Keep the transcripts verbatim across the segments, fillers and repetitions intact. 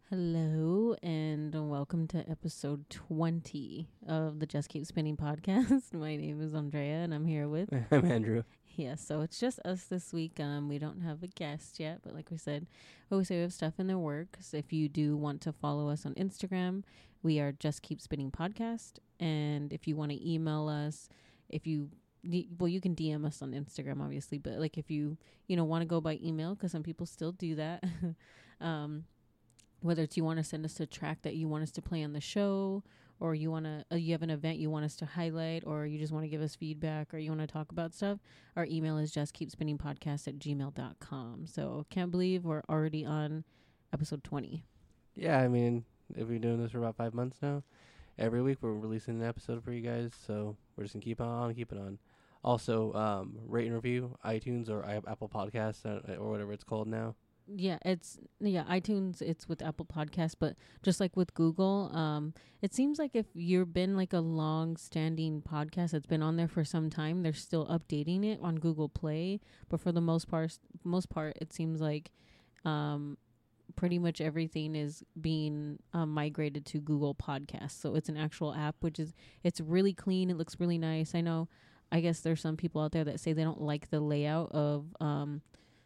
Hello and welcome to episode twenty of the Just Keep Spinning podcast. My name is Andrea and I'm here with I'm Andrew. Yeah, so it's just us this week. Um, we don't have a guest yet, but like we said, we always say we have stuff in the works. If you do want to follow us on Instagram, we are Just Keep Spinning Podcast. And if you want to email us, if you well, you can D M us on Instagram, obviously, but like if you you know want to go by email, because some people still do that. um, whether it's you want to send us a track that you want us to play on the show, or you want to uh, you have an event you want us to highlight, or you just want to give us feedback, or you want to talk about stuff, our email is just keep spinning podcast at gmail dot com. So can't believe we're already on episode twenty. Yeah, I mean, if we're doing this for about five months now, every week we're releasing an episode for you guys, so we're just going to keep on keeping on. Also, um, rate and review, iTunes or I- Apple Podcasts uh, or whatever it's called now. Yeah, it's yeah, iTunes, it's with Apple Podcasts, but just like with Google, um, it seems like if you've been like a long standing podcast that's been on there for some time, they're still updating it on Google Play. But for the most part, most part, it seems like um, pretty much everything is being um, migrated to Google Podcasts. So it's an actual app, which is it's really clean. It looks really nice. I know. I guess there's some people out there that say they don't like the layout of um,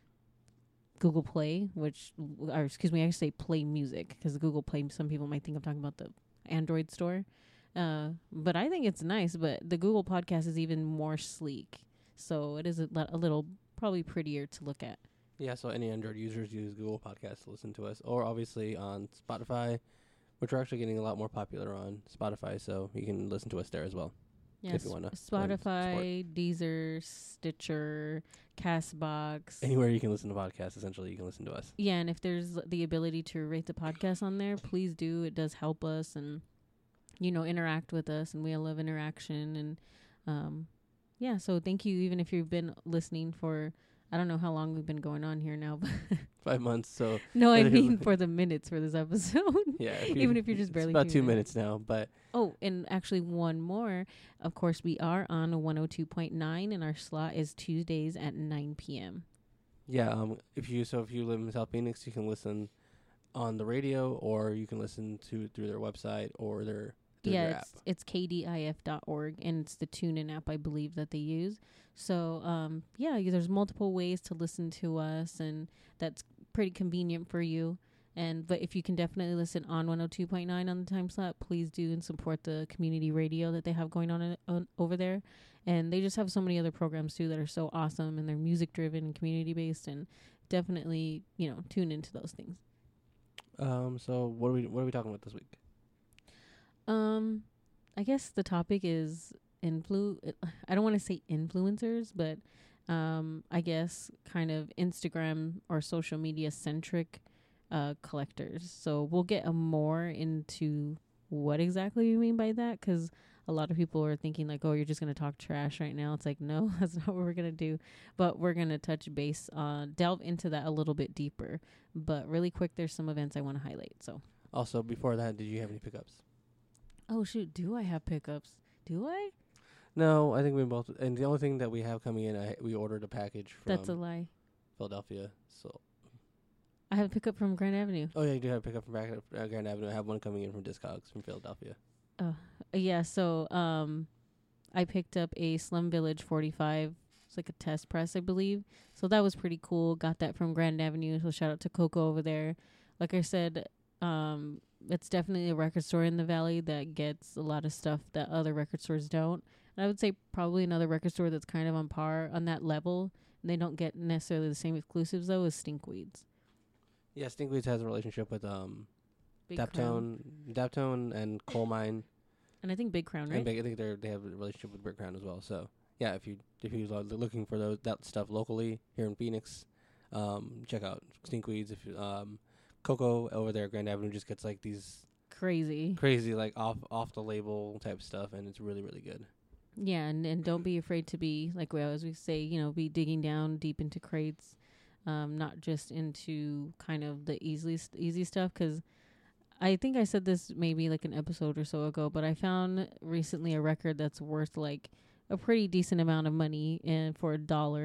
Google Play, which, or excuse me, I say Play Music, because Google Play, some people might think I'm talking about the Android store. Uh, but I think it's nice, but the Google Podcast is even more sleek. So it is a, a little, probably prettier to look at. Yeah, so any Android users use Google Podcasts to listen to us, or obviously on Spotify, which we're actually getting a lot more popular on Spotify, so you can listen to us there as well. Yes, if you wanna Spotify, Deezer, Stitcher, Castbox. Anywhere you can listen to podcasts, essentially, you can listen to us. Yeah, and if there's the ability to rate the podcast on there, please do. It does help us and, you know, interact with us, and we love interaction. And, um, yeah, so thank you, even if you've been listening for, I don't know how long we've been going on here now, but Five months, so. No, I mean for the minutes for this episode. Yeah. If even if you're just barely. It's about two in. minutes now, but. Oh, and actually one more. Of course, we are on one oh two point nine, and our slot is Tuesdays at nine p.m. Yeah, um, if you so if you live in South Phoenix, you can listen on the radio, or you can listen to through their website or their through yeah, their it's app. it's k d i f dot org, and it's the TuneIn app, I believe, that they use. So, um, yeah, there's multiple ways to listen to us, and that's pretty convenient for you. And but if you can definitely listen on one oh two point nine on the time slot, please do, and support the community radio that they have going on, on over there. And they just have so many other programs too that are so awesome, and they're music driven and community based, and definitely, you know, tune into those things. Um. So what are we what are we talking about this week? Um, I guess the topic is influ. I don't want to say influencers, but um, I guess kind of Instagram or social media centric uh collectors. So we'll get a more into what exactly we mean by that, because a lot of people are thinking like, oh, you're just going to talk trash right now. It's like, no, that's not what we're going to do. But we're going to touch base on, delve into that a little bit deeper. But really quick, there's some events I want to highlight. So Also, before that, did you have any pickups? Oh, shoot. Do I have pickups? Do I? No, I think we both. And the only thing that we have coming in, I, we ordered a package from That's a lie. Philadelphia. So. I have a pickup from Grand Avenue. Oh, yeah, you do have a pickup from back at uh, Grand Avenue. I have one coming in from Discogs from Philadelphia. Oh, yeah. So um, I picked up a Slum Village forty-five. It's like a test press, I believe. So that was pretty cool. Got that from Grand Avenue. So shout out to Coco over there. Like I said, um, it's definitely a record store in the Valley that gets a lot of stuff that other record stores don't. And I would say probably another record store that's kind of on par on that level. And they don't get necessarily the same exclusives, though, as Stinkweeds. Yeah, Stinkweeds has a relationship with um, Big Crown. Daptone, Daptone and Coal Mine. And I think Big Crown, right? And Big, I think they they have a relationship with Brick Crown as well. So yeah, if you if you're looking for those that stuff locally here in Phoenix, um, check out Stinkweeds. If you, um, Coco over there at Grand Avenue just gets like these crazy, crazy like off off the label type stuff, and it's really really good. Yeah, and and don't be afraid to be, like we always say, you know, be digging down deep into crates, um, not just into kind of the easy easy stuff, because I think I said this maybe like an episode or so ago, but I found recently a record that's worth like a pretty decent amount of money and for a dollar.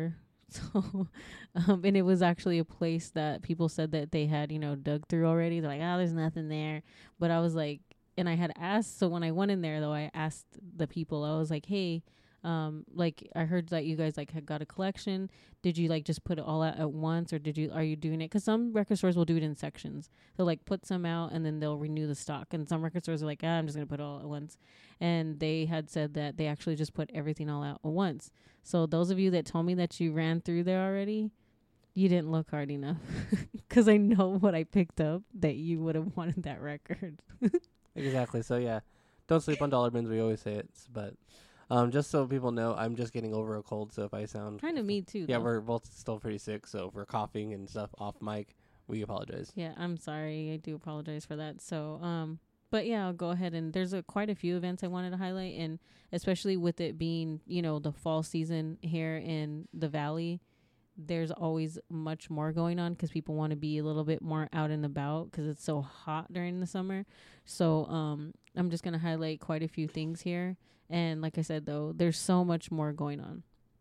So, um, and it was actually a place that people said that they had, you know, dug through already. They're like, oh, there's nothing there. But I was like, and I had asked. So when I went in there, though, I asked the people. I was like, hey, um, like I heard that you guys like had got a collection. Did you like just put it all out at once, or did you are you doing it? Because some record stores will do it in sections. They'll like put some out and then they'll renew the stock. And some record stores are like, ah, I'm just gonna put it all at once. And they had said that they actually just put everything all out at once. So those of you that told me that you ran through there already, you didn't look hard enough. Because I know what I picked up that you would have wanted that record. Exactly. So yeah, don't sleep on dollar bins. We always say it, but. Um, just so people know, I'm just getting over a cold, so if I sound... Kind of me, too, Yeah, though. we're both still pretty sick, so if we're coughing and stuff off mic, we apologize. Yeah, I'm sorry. I do apologize for that. So, um, but yeah, I'll go ahead and there's a quite a few events I wanted to highlight, and especially with it being, you know, the fall season here in the Valley, there's always much more going on because people want to be a little bit more out and about because it's so hot during the summer. So, um, I'm just going to highlight quite a few things here. And like I said, though, there's so much more going on.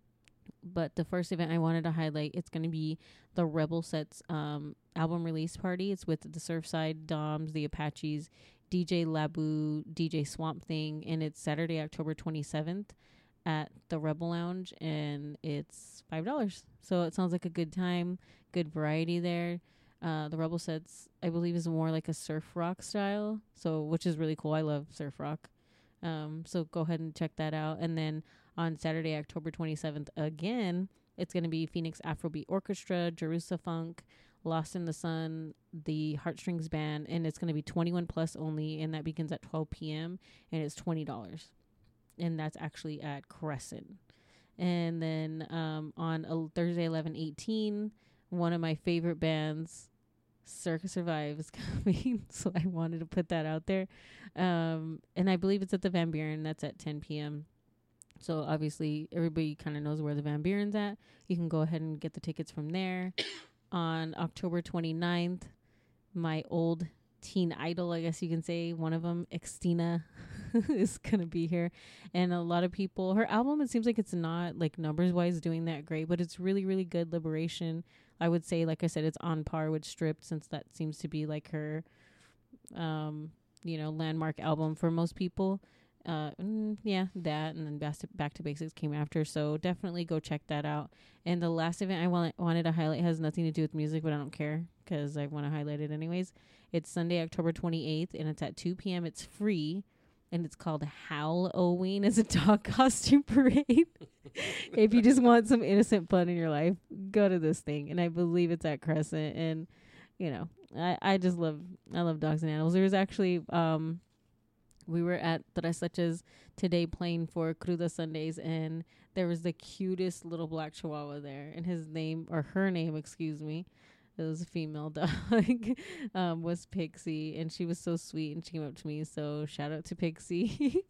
But the first event I wanted to highlight, it's going to be the Rebel Sets um, album release party. It's with the Surfside Doms, the Apaches, D J Labu, D J Swamp Thing, and it's Saturday, October twenty-seventh at the Rebel Lounge, and it's five dollars. So it sounds like a good time, good variety there. Uh, the Rebel Sets, I believe, is more like a surf rock style, so which is really cool. I love surf rock. Um, so go ahead and check that out. And then on Saturday, October twenty-seventh, again, it's going to be Phoenix Afrobeat Orchestra, Jerusa Funk, Lost in the Sun, the Heartstrings Band, and it's going to be twenty-one plus only, and that begins at twelve p.m., and it's twenty dollars. And that's actually at Crescent. And then um, on uh, Thursday, eleven eighteen, one of my favorite bands, Circa Survive, is coming, so I wanted to put that out there. Um, and I believe it's at the Van Buren. That's at ten p.m. So obviously everybody kind of knows where the Van Buren's at. You can go ahead and get the tickets from there. On October twenty-ninth, my old teen idol, I guess you can say, one of them, Xtina, is going to be here. And a lot of people, her album, it seems like it's not like numbers wise doing that great, but it's really, really good. Liberation, I would say, like I said, it's on par with Stripped, since that seems to be like her, um, you know, landmark album for most people. Uh, mm, yeah, that, and then Back to, Back to Basics came after, so definitely go check that out. And the last event I want, wanted to highlight has nothing to do with music, but I don't care because I want to highlight it anyways. It's Sunday, October twenty-eighth, and it's at two p.m. It's free, and it's called Halloween. It's a dog costume parade. If you just want some innocent fun in your life, go to this thing. And I believe it's at Crescent, and you know, I, I just love I love dogs and animals. There was actually um. We were at Tres Leches today playing for Cruda Sundays, and there was the cutest little black chihuahua there, and his name, or her name, excuse me, it was a female dog, um, was Pixie, and she was so sweet, and she came up to me, so shout out to Pixie.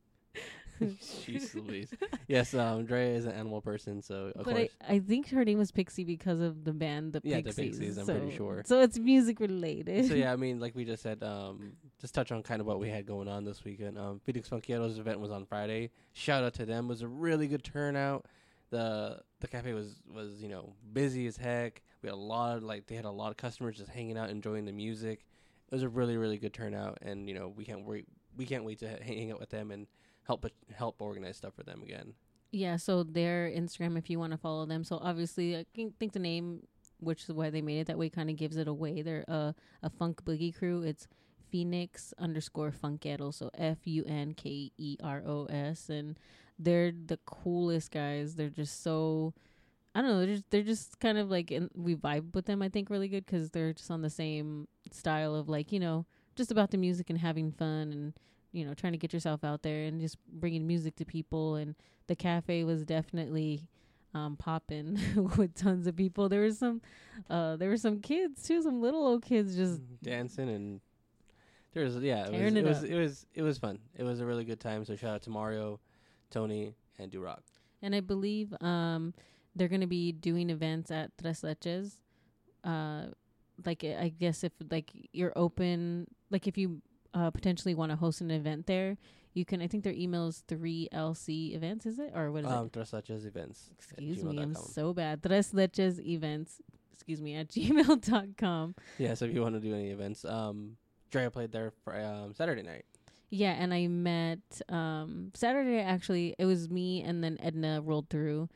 Jeez Louise. Yes, um, Drea is an animal person, so of but course. I, I think her name was Pixie because of the band, the Yeah, Pixies. the Pixies, I'm so, pretty sure. So it's music related. So yeah, I mean, like we just said, um, just touch on kind of what we had going on this weekend. Um, Phoenix Funkieros event was on Friday. Shout out to them. It was a really good turnout. The the cafe was, was, you know, busy as heck. We had a lot of, like, they had a lot of customers just hanging out, enjoying the music. It was a really, really good turnout, and, you know, we can't wait, we can't wait to ha- hang out with them and help help organize stuff for them again. Yeah, so their Instagram, if you want to follow them. So obviously, I think the name, which is why they made it that way, kind of gives it away. They're uh, a funk boogie crew. It's Phoenix underscore Funkero, so F U N K E R O S, and they're the coolest guys. They're just so, I don't know, they're just, they're just kind of like, in, we vibe with them, I think, really good, because they're just on the same style of, like, you know, just about the music and having fun, and you know, trying to get yourself out there and just bringing music to people. And the cafe was definitely um, popping with tons of people. There was some, uh, there were some kids too, some little old kids just dancing, and there was yeah, it was tearing it, it was up. it was it was fun. It was a really good time. So shout out to Mario, Tony, and Durock. And I believe um, they're gonna be doing events at Tres Leches. Uh, like I guess if like you're open, like if you Uh, potentially want to host an event there, You can, I think their email is three L C events, is it? Or what is um, it? Tres Leches Events. Excuse me, I'm so bad. Tres Leches Events, excuse me, at gmail dot com. Yeah, so if you want to do any events, um, Drea played there for um, Saturday night. Yeah, and I met um, Saturday, actually, it was me and then Edna rolled through.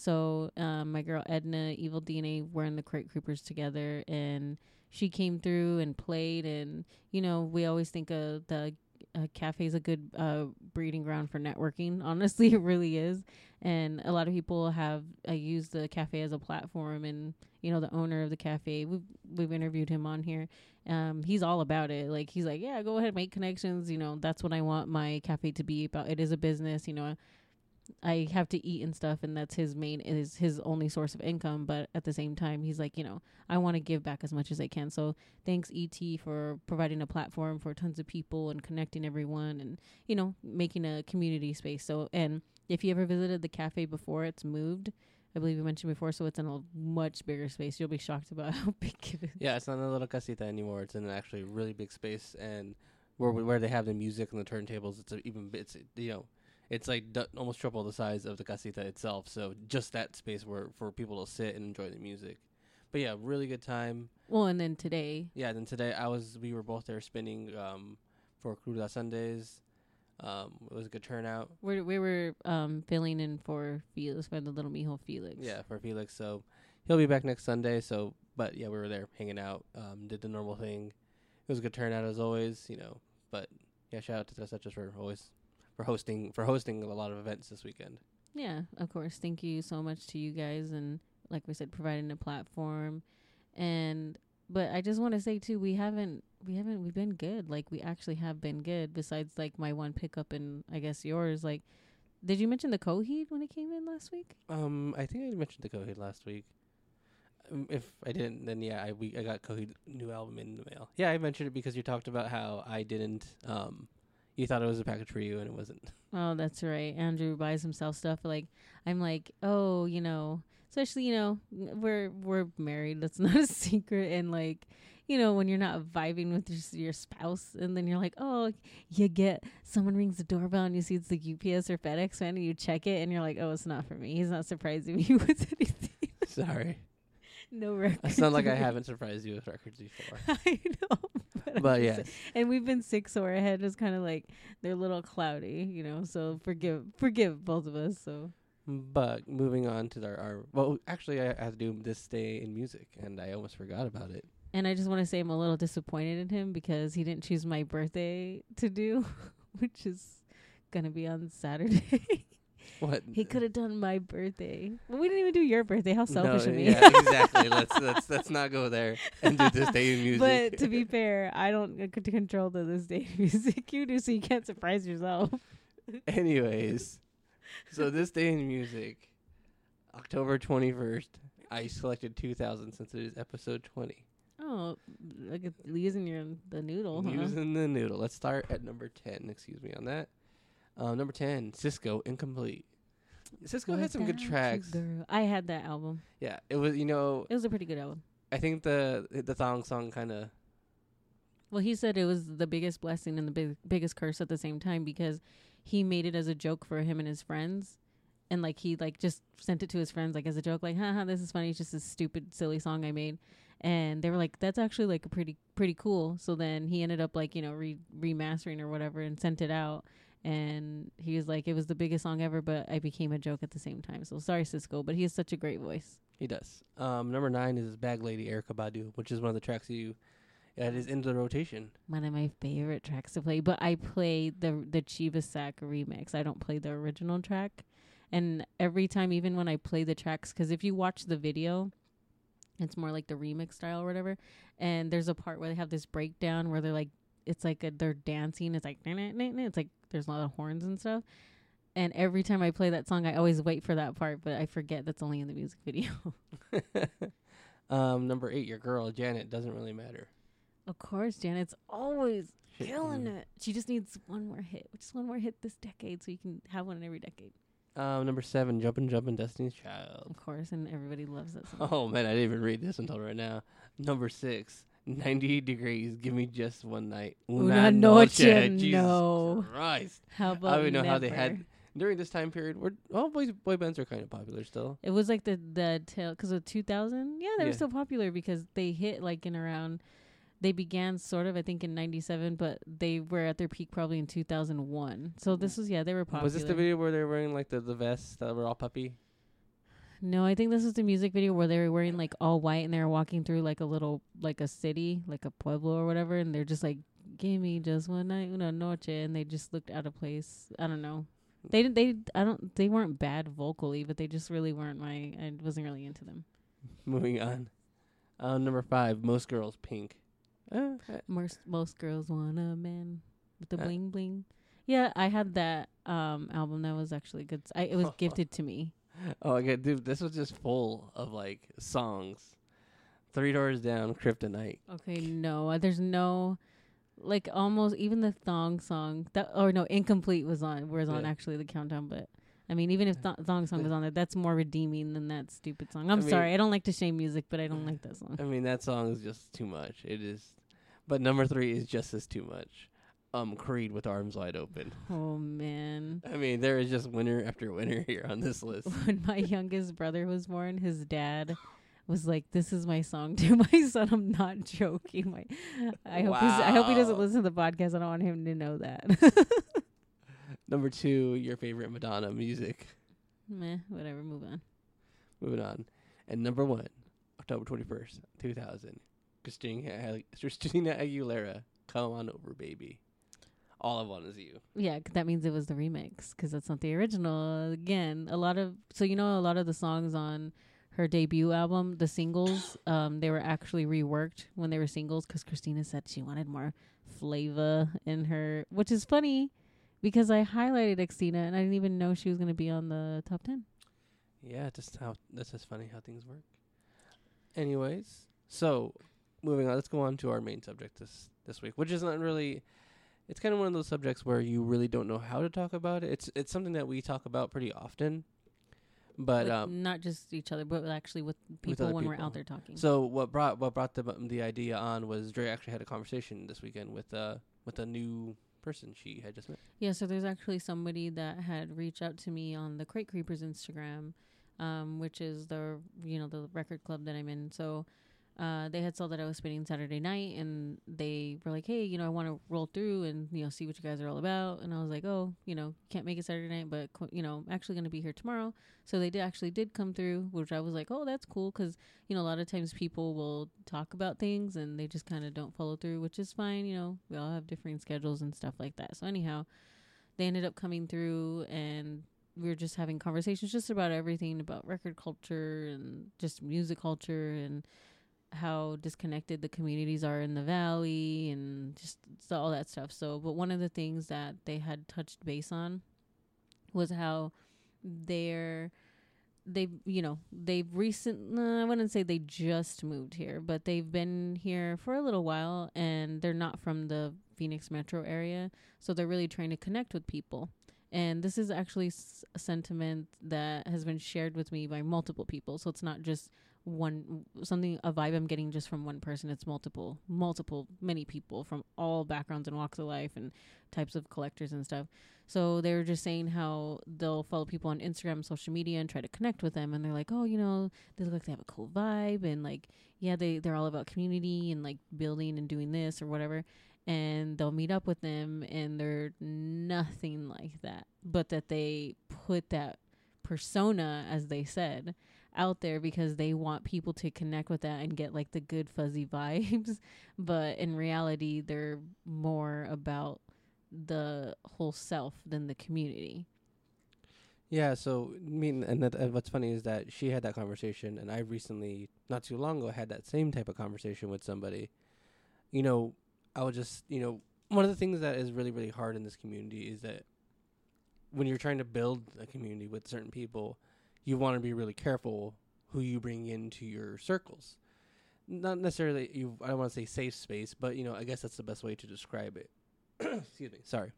So um, my girl Edna, Evil D N A, we're in the Crate Creepers together, and she came through and played. And, you know, we always think of the uh, cafe is a good uh, breeding ground for networking. Honestly, it really is. And a lot of people have uh, used the cafe as a platform. And, you know, the owner of the cafe, we've, we've interviewed him on here. Um, he's all about it. Like, he's like, yeah, go ahead, make connections. You know, that's what I want my cafe to be about. It is a business, you know. I have to eat and stuff, and that's his main, is his only source of income. But at the same time, he's like, you know, I want to give back as much as I can. So thanks, E T, for providing a platform for tons of people and connecting everyone, and, you know, making a community space. So, and if you ever visited the cafe before it's moved, I believe you mentioned before, so it's in a much bigger space. You'll be shocked about how big it is. Yeah, it's not a little casita anymore. It's in an actually really big space, and where where they have the music and the turntables, it's a even it's you know. It's like d- almost triple the size of the casita itself. So just that space where for people to sit and enjoy the music. But yeah, really good time. Well, and then today. Yeah, then today I was we were both there spinning um, for Cruda Sundays. Um, it was a good turnout. We we were um, filling in for Felix, for the little mijo Felix. Yeah, for Felix. So he'll be back next Sunday. So, but yeah, we were there hanging out. Um, did the normal thing. It was a good turnout as always. You know, but yeah, shout out to Tres Leches for always. For hosting for hosting a lot of events this weekend. Yeah, of course. Thank you so much to you guys, and like we said, providing a platform. And but I just want to say too, we haven't we haven't we've been good. Like, we actually have been good. Besides like my one pickup and I guess yours. Like, did you mention the Coheed when it came in last week? Um, I think I mentioned the Coheed last week. Um, if I didn't, then yeah, I we I got Coheed new album in the mail. Yeah, I mentioned it because you talked about how I didn't um. You thought it was a package for you, and it wasn't. Oh, that's right. Andrew buys himself stuff. Like, I'm like, oh, you know, especially, you know, we're we're married. That's not a secret. And like, you know, when you're not vibing with your, your spouse, and then you're like, oh, you get someone rings the doorbell and you see it's the U P S or FedEx man, and you check it, and you're like, oh, it's not for me. He's not surprising me with anything. Sorry. No records. It's not like I haven't surprised you with records before. I know. But, but yeah. And we've been sick, so our head is kind of like, they're a little cloudy, you know, so forgive forgive both of us. So. But moving on to our, our well, actually, I had to do this day in music, and I almost forgot about it. And I just want to say I'm a little disappointed in him because he didn't choose my birthday to do, which is going to be on Saturday. What? He could have done my birthday. Well, we didn't even do your birthday. How selfish no, of me. Yeah, exactly. let's let's let's not go there and do this day in music. But to be fair, I don't get to control the this day in music. You do, so you can't surprise yourself. Anyways, so this day in music, October twenty-first, I selected two thousand since it is episode twenty. Oh, look at using your the noodle, huh? Using the noodle. Let's start at number ten. Excuse me on that. Um, number ten, Cisco, Incomplete. Cisco had some good tracks. Girl. I had that album. Yeah, it was, you know. It was a pretty good album. I think the the thong song kind of. Well, he said it was the biggest blessing and the big, biggest curse at the same time because he made it as a joke for him and his friends. And, like, he, like, just sent it to his friends, like, as a joke, like, haha, this is funny. It's just a stupid, silly song I made. And they were like, that's actually, like, a pretty, pretty cool. So then he ended up, like, you know, re- remastering or whatever and sent it out. And he was like, it was the biggest song ever, but I became a joke at the same time. So sorry, Cisco, but he has such a great voice. He does. Um, number nine is Bag Lady, Erykah Badu, which is one of the tracks you that is in the rotation. One of my favorite tracks to play, but I play the the Chiba Sack remix. I don't play the original track. And every time, even when I play the tracks, because if you watch the video, it's more like the remix style or whatever. And there's a part where they have this breakdown where they're like, it's like a, they're dancing. It's like, it's like there's a lot of horns and stuff. And every time I play that song, I always wait for that part, but I forget that's only in the music video. um, number eight, your girl, Janet, Doesn't Really Matter. Of course, Janet's always killing it. She just needs one more hit. Just one more hit this decade so you can have one in every decade. Um, number seven, Jumpin' Jumpin' Destiny's Child. Of course, and everybody loves that song. Oh, man, I didn't even read this until right now. Number six, ninety degrees. Give me just one night. Una noche. Jesus No. Christ. How I about don't even know never? how they had during this time period. Where all boys boy bands are kind of popular still. It was like the the tail because of two thousand. Yeah, they were Yeah. still popular because they hit like in around. They began sort of I think in ninety-seven, but they were at their peak probably in two thousand one. So this was yeah they were popular. Was this the video where they were wearing like the the vests that were all puppy? No, I think this was the music video where they were wearing like all white and they were walking through like a little like a city, like a pueblo or whatever, and they're just like, "Give me just one night, una noche," and they just looked out of place. I don't know. They didn't. They I don't. They weren't bad vocally, but they just really weren't my. I wasn't really into them. Moving on. Uh, number five, most girls pink. Uh, uh, Most most girls want a man with the Uh, bling bling. Yeah, I had that um album. That was actually good. I, it was gifted to me. oh, okay, dude, this was just full of like songs. Three Doors Down, Kryptonite. Okay, no, uh, there's no, like almost even the thong song that or no incomplete was on was on Yeah. actually the countdown, but I mean even if th- thong song was on there, that's more redeeming than that stupid song. I'm I mean- sorry, I don't like to shame music, but I don't like that song. I mean, that song is just too much. It is, but number three is just as too much. Um, Creed with Arms Wide Open. Oh man, I mean, there is just winner after winner here on this list. when my youngest brother was born, his dad was like, "This is my song to my son." I'm not joking. My, I hope he's, I hope he doesn't Wow. listen to the podcast. I don't want him to know that. Number two, your favorite Madonna music. Meh, whatever. Move on. Moving on. And number one, October twenty-first, two thousand. Christina, Agu- Christina Aguilera, Come On Over, Baby. All I Want Is You. Yeah, 'cause that means it was the remix because that's not the original. Again, a lot of so you know a lot of the songs on her debut album, the singles, um, they were actually reworked when they were singles because Christina said she wanted more flavor in her, which is funny because I highlighted Christina and I didn't even know she was gonna be on the top ten. Yeah, just how that's just funny how things work. Anyways, so moving on, let's go on to our main subject this this week, which is not really. It's kind of one of those subjects where you really don't know how to talk about it. It's it's something that we talk about pretty often, but Like, um, not just each other, but actually with people other when we're people. out there talking. so what brought what brought the the idea on was Dre actually had a conversation this weekend with uh with a new person she had just met. Yeah, so there's actually somebody that had reached out to me on the Crate Creepers Instagram, um, which is the you know the record club that I'm in. So uh, they had saw that I was spinning Saturday night, and they were like, "Hey, you know, I want to roll through and you know see what you guys are all about." And I was like, "Oh, you know, can't make it Saturday night, but co- you know, I'm actually gonna be here tomorrow." So they did actually did come through, which I was like, "Oh, that's cool," because you know a lot of times people will talk about things and they just kind of don't follow through, which is fine. You know, we all have different schedules and stuff like that. So anyhow, they ended up coming through and we were just having conversations just about everything about record culture and just music culture and how disconnected the communities are in the valley and just so all that stuff. So, but one of the things that they had touched base on was how they're they've you know they've recent uh, I wouldn't say they just moved here, but they've been here for a little while and they're not from the Phoenix metro area, so they're really trying to connect with people. And this is actually s- a sentiment that has been shared with me by multiple people, so it's not just one something a vibe I'm getting just from one person. It's multiple multiple many people from all backgrounds and walks of life and types of collectors and stuff. So they were just saying how they'll follow people on Instagram, social media, and try to connect with them. And they're like, oh, you know, they look like they have a cool vibe. And like, yeah, they, they're all about community and like building and doing this or whatever. And they'll meet up with them and they're nothing like that. But that they put that persona, as they said, out there because they want people to connect with that and get like the good fuzzy vibes. But in reality, they're more about the whole self than the community. Yeah, so I mean, and, that, and what's funny is that she had that conversation, and I recently, not too long ago, had that same type of conversation with somebody. You know, I was just, you know, one of the things that is really, really hard in this community is that when you're trying to build a community with certain people, you want to be really careful who you bring into your circles. Not necessarily, you. I don't want to say safe space, but, you know, I guess that's the best way to describe it. Excuse me. Sorry.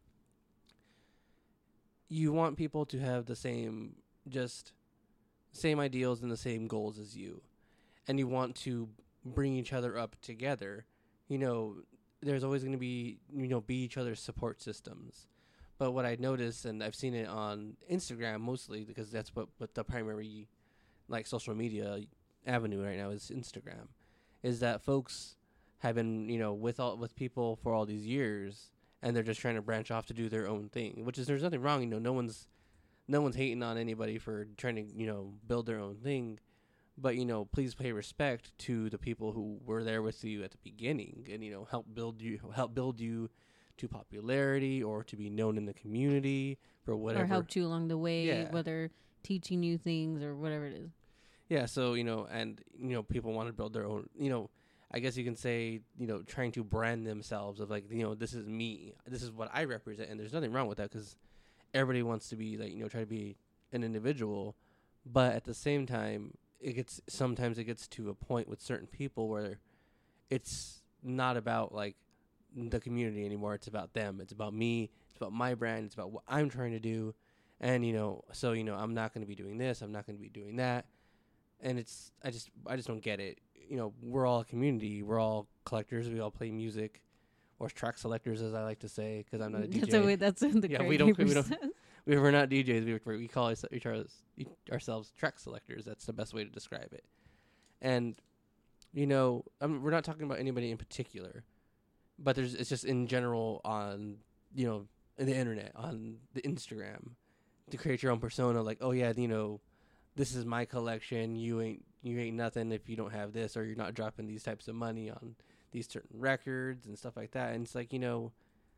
You want people to have the same, just same ideals and the same goals as you. And you want to bring each other up together you know, there's always going to be, you know, be each other's support systems. But what I noticed, and I've seen it on Instagram mostly, because that's what, what the primary, like, social media avenue right now is Instagram, is that folks have been, you know, with all with people for all these years, and they're just trying to branch off to do their own thing, which is, there's nothing wrong. You know, no one's no one's hating on anybody for trying to, you know, build their own thing. But, you know, please pay respect to the people who were there with you at the beginning and, you know, help build you, help build you to popularity or to be known in the community for whatever. Or helped you along the way, Yeah. whether teaching you things or whatever it is. Yeah, so, you know, and, you know, people want to build their own, you know, I guess you can say, you know, trying to brand themselves of, like, you know, this is me. This is what I represent. And there's nothing wrong with that, because everybody wants to be, like, you know, try to be an individual. But at the same time, it gets sometimes it gets to a point with certain people where it's not about, like, the community anymore. It's about them. It's about me. It's about my brand. It's about what I'm trying to do. And, you know, so, you know, I'm not going to be doing this. I'm not going to be doing that. And it's, I just, I just don't get it. You know, we're all a community. We're all collectors. We all play music, or track selectors, as I like to say, because I'm not a D J. That's, a way, that's the yeah, we don't, we don't, we we're not D Js. We we call us, each ourselves, ourselves track selectors. That's the best way to describe it. And, you know, I mean, we're not talking about anybody in particular, but there's it's just in general on, you know, the internet, on the Instagram, to create your own persona. Like, oh yeah, you know, this is my collection. You ain't you ain't nothing if you don't have this, or you're not dropping these types of money on these certain records and stuff like that. And it's like, you know,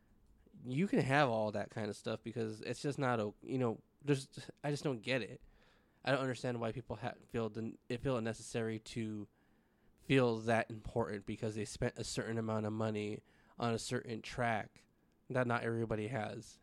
you can have all that kind of stuff, because it's just not a, you know, there's, I just don't get it. I don't understand why people ha- feel the, it feel it necessary to feel that important because they spent a certain amount of money on a certain track that not everybody has.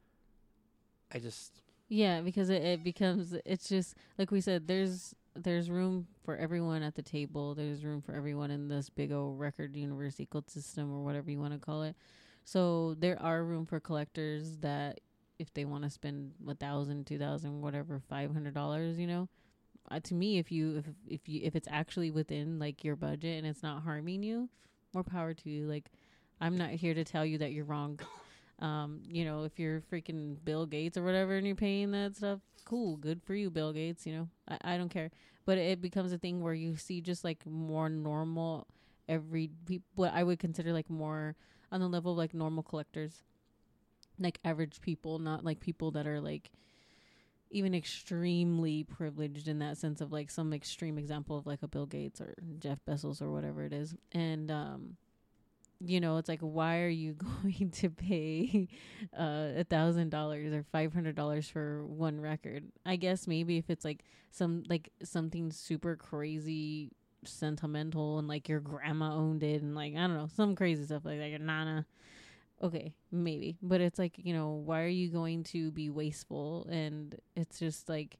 I just yeah, because it, it becomes, it's just like we said, there's there's room for everyone at the table. There's room for everyone in this big old record universe ecosystem, or whatever you want to call it. So there are room for collectors that, if they want to spend a thousand, two thousand, whatever, five hundred dollars, you know, uh, to me, if you if if you if it's actually within, like, your budget and it's not harming you, more power to you. Like, I'm not here to tell you that you're wrong. Um, you know, if you're freaking Bill Gates or whatever and you're paying that stuff, cool, good for you, Bill Gates. You know, I, I don't care. But it becomes a thing where you see just, like, more normal, every people, what I would consider, like, more on the level of, like, normal collectors, like average people, not like people that are, like, even extremely privileged in that sense of, like, some extreme example of, like, a Bill Gates or Jeff Bezos or whatever it is. And, um, you know, it's like, why are you going to pay uh, a thousand dollars or five hundred dollars for one record? I guess maybe if it's like some, like, something super crazy sentimental and, like, your grandma owned it and, like, I don't know, some crazy stuff like that, your nana. Okay, maybe. But it's like, you know, why are you going to be wasteful? And it's just like,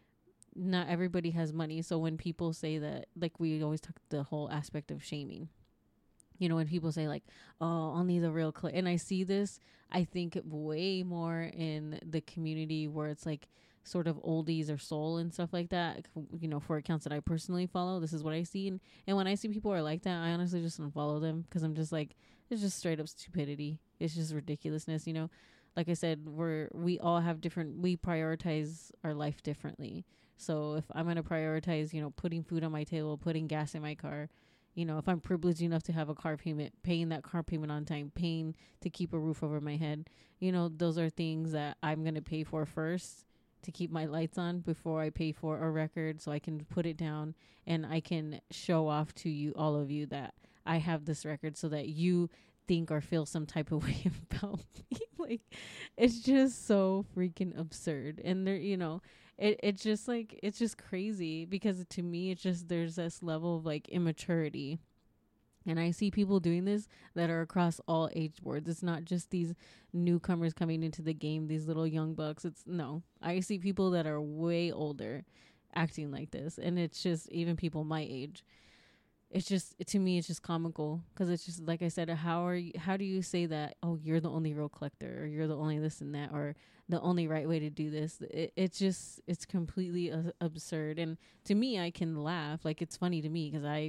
not everybody has money. So when people say that, like, we always talk the whole aspect of shaming. You know, when people say, like, oh, only the real cl-. And I see this, I think, way more in the community where it's like sort of oldies or soul and stuff like that. You know, for accounts that I personally follow, this is what I see. And, and when I see people are like that, I honestly just unfollow them, because I'm just like, it's just straight up stupidity. It's just ridiculousness, you know. Like I said, we're we all have different, we prioritize our life differently. So if I'm going to prioritize, you know, putting food on my table, putting gas in my car, you know, if I'm privileged enough to have a car payment, paying that car payment on time, paying to keep a roof over my head, you know, those are things that I'm going to pay for first to keep my lights on before I pay for a record, so I can put it down and I can show off to you, all of you, that I have this record, so that you think or feel some type of way about me. Like, it's just so freaking absurd. And there, you know, it it's just like, it's just crazy, because to me, it's just, there's this level of, like, immaturity. And I see people doing this that are across all age boards. It's not just these newcomers coming into the game, these little young bucks. It's no, I see people that are way older acting like this. And it's just even people my age. It's just, to me, it's just comical, because it's just, like I said, how are you, how do you say that, oh, you're the only real collector, or you're the only this and that, or the only right way to do this? It, it's just, it's completely uh, absurd. And to me, I can laugh. Like, it's funny to me, because I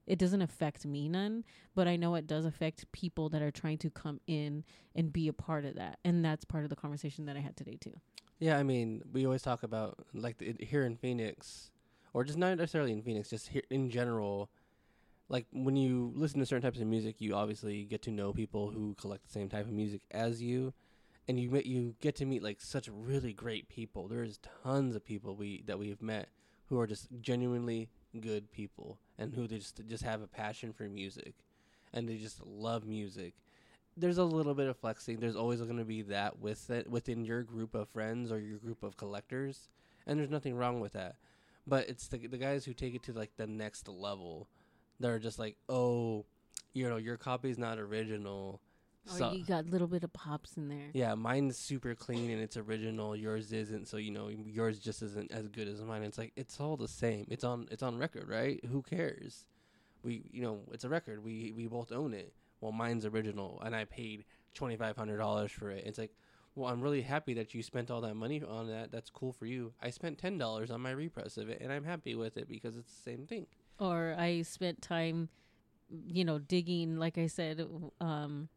it doesn't affect me none, but I know it does affect people that are trying to come in and be a part of that. And that's part of the conversation that I had today too. Yeah, I mean, we always talk about like the, here in Phoenix, or just not necessarily in Phoenix, just here in general. Like when you listen to certain types of music, you obviously get to know people who collect the same type of music as you, and you met, you get to meet like such really great people. There's tons of people we that we've met who are just genuinely good people, and who they just just have a passion for music, and they just love music. There's a little bit of flexing. There's always going to be that with it within your group of friends or your group of collectors, and there's nothing wrong with that. But it's the the guys who take it to like the next level. They're just like, oh, you know, your copy's not original. Or So you got a little bit of pops in there. yeah, mine's super clean and it's original. Yours isn't, so you know yours just isn't as good as mine. It's like it's all the same. It's on it's on record, right? Who cares? We you know it's a record. We we both own it. Well, mine's original, and I paid twenty five hundred dollars for it. It's like, well, I'm really happy that you spent all that money on that. That's cool for you. I spent ten dollars on my repress of it, and I'm happy with it because it's the same thing. Or I spent time, you know, digging, like I said, um,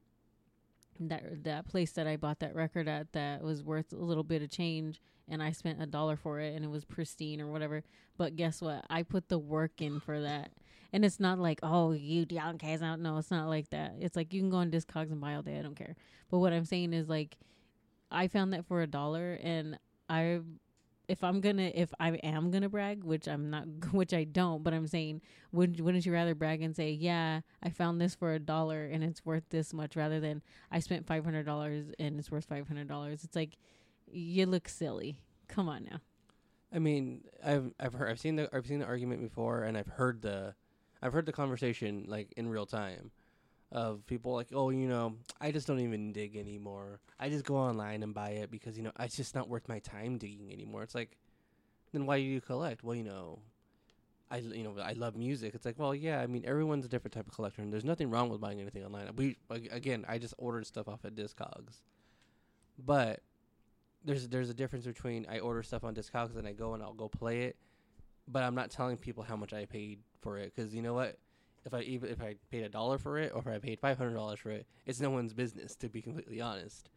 that that place that I bought that record at that was worth a little bit of change, and I spent a dollar for it, and it was pristine or whatever. But guess what? I put the work in for that. And it's not like, oh, you young guys out. No, it's not like that. It's like you can go on Discogs and buy all day. I don't care. But what I'm saying is, like, I found that for a dollar, and I... If I'm gonna, if I am gonna brag, which I'm not, which I don't, but I'm saying, would wouldn't you rather brag and say, yeah, I found this for a dollar and it's worth this much, rather than I spent five hundred dollars and it's worth five hundred dollars? It's like, you look silly. Come on now. I mean, I've I've heard I've seen the I've seen the argument before, and I've heard the, I've heard the conversation like in real time, of people like, oh, you know, I just don't even dig anymore. I just go online and buy it because, you know, it's just not worth my time digging anymore. It's like, then why do you collect? Well, you know, I, you know, I love music. It's like, well, yeah, I mean, everyone's a different type of collector, and there's nothing wrong with buying anything online. We, again, I just ordered stuff off at Discogs. But there's there's a difference between I order stuff on Discogs and I go and I'll go play it, but I'm not telling people how much I paid for it, because you know what? If I even if I paid a dollar for it or if I paid five hundred dollars for it, it's no one's business, to be completely honest.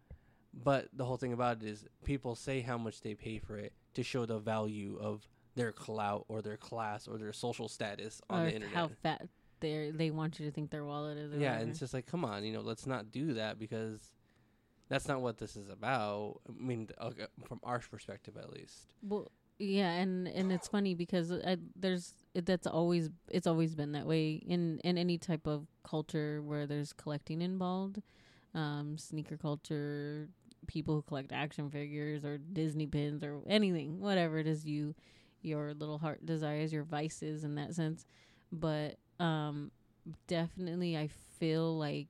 But the whole thing about it is people say how much they pay for it to show the value of their clout or their class or their social status on Or the internet. how fat they they want you to think their wallet is. Or Yeah, whatever. and it's just like, come on, you know, let's not do that, because that's not what this is about. I mean, th- okay, from our perspective, at least. Well, yeah, and and it's funny because I, there's it, that's always it's always been that way in in any type of culture where there's collecting involved, um, sneaker culture, people who collect action figures or Disney pins or anything, whatever it is you your little heart desires, your vices in that sense. But um, definitely, I feel like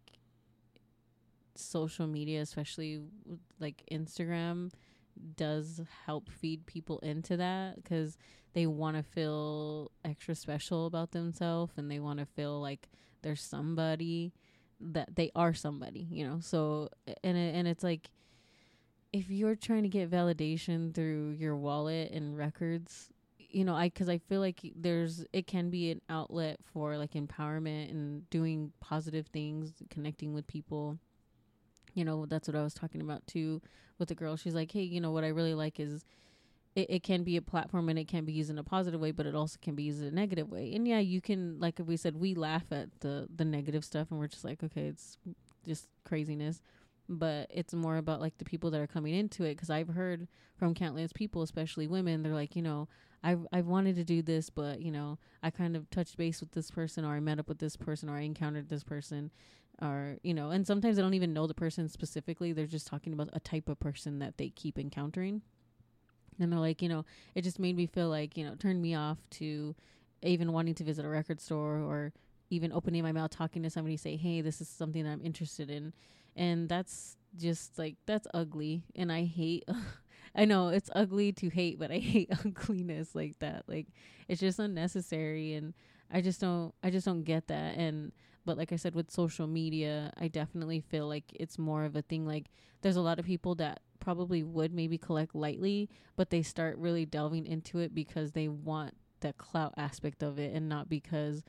social media, especially w- like Instagram, does help feed people into that, because they want to feel extra special about themselves, and they want to feel like there's somebody, that they are somebody, you know. So and it, and it's like, if you're trying to get validation through your wallet and records, you know, I because I feel like there's it can be an outlet for like empowerment and doing positive things, connecting with people. You know, that's what I was talking about too with the girl. She's like, hey, you know, what I really like is it, it can be a platform and it can be used in a positive way, but it also can be used in a negative way. And yeah, you can, like we said, we laugh at the, the negative stuff and we're just like, okay, it's just craziness. But it's more about like the people that are coming into it. Because I've heard from countless people, especially women, they're like, you know, I've, I've wanted to do this, but, you know, I kind of touched base with this person, or I met up with this person, or I encountered this person. Or, you know, and sometimes I don't even know the person specifically. They're just talking about a type of person that they keep encountering. And they're like, you know, it just made me feel like, you know, turned me off to even wanting to visit a record store, or even opening my mouth, talking to somebody, say, hey, this is something that I'm interested in. And that's just like, that's ugly. And I hate, I know it's ugly to hate, but I hate ugliness like that. Like, it's just unnecessary. And I just don't, I just don't get that. And, but like I said, with social media, I definitely feel like it's more of a thing. Like, there's a lot of people that probably would maybe collect lightly, but they start really delving into it because they want the clout aspect of it, and not because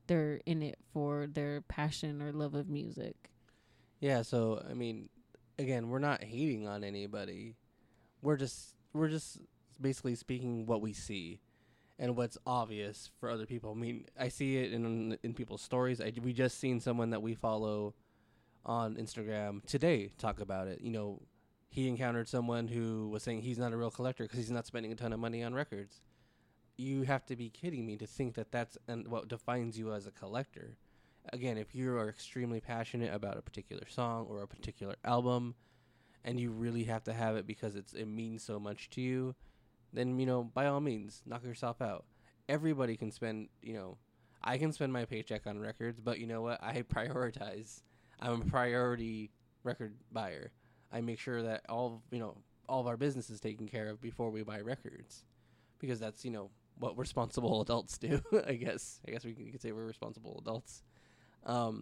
they're in it for their passion or love of music. Yeah, so I mean, again, we're not hating on anybody. We're just we're just basically speaking what we see and what's obvious for other people. I mean, I see it in in people's stories. I, we just seen someone that we follow on Instagram today talk about it. You know, he encountered someone who was saying he's not a real collector because he's not spending a ton of money on records. You have to be kidding me to think that that's and what defines you as a collector. Again, if you are extremely passionate about a particular song or a particular album, and you really have to have it because it's it means so much to you, then, you know, by all means, knock yourself out. Everybody can spend, you know, I can spend my paycheck on records, but you know what? I prioritize. I'm a priority record buyer. I make sure that all, you know, all of our business is taken care of before we buy records, because that's, you know, what responsible adults do. I guess. I guess we can, you could say we're responsible adults. Um,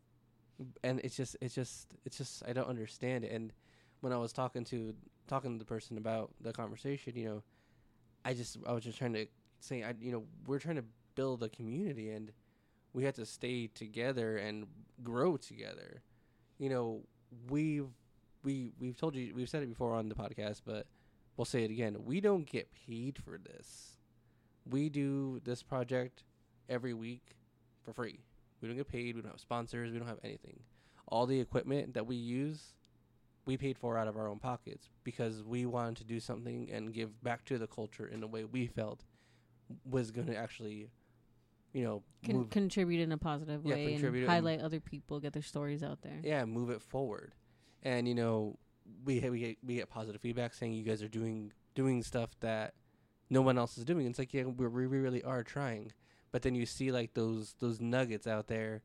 and it's just, it's just, it's just, I don't understand it. And when I was talking to, talking to the person about the conversation, you know, I just, I was just trying to say, I, you know, we're trying to build a community and we have to stay together and grow together. You know, we've, we, we've told you, we've said it before on the podcast, but we'll say it again. We don't get paid for this. We do this project every week for free. We don't get paid. We don't have sponsors. We don't have anything. All the equipment that we use, we paid for out of our own pockets because we wanted to do something and give back to the culture in a way we felt was going to actually, you know, Con- move, contribute in a positive yeah, way and highlight other people, get their stories out there. Yeah, move it forward. And, you know, we ha- we get, we get positive feedback saying you guys are doing doing stuff that no one else is doing. It's like, yeah, we're, we really are trying. But then you see like those those nuggets out there,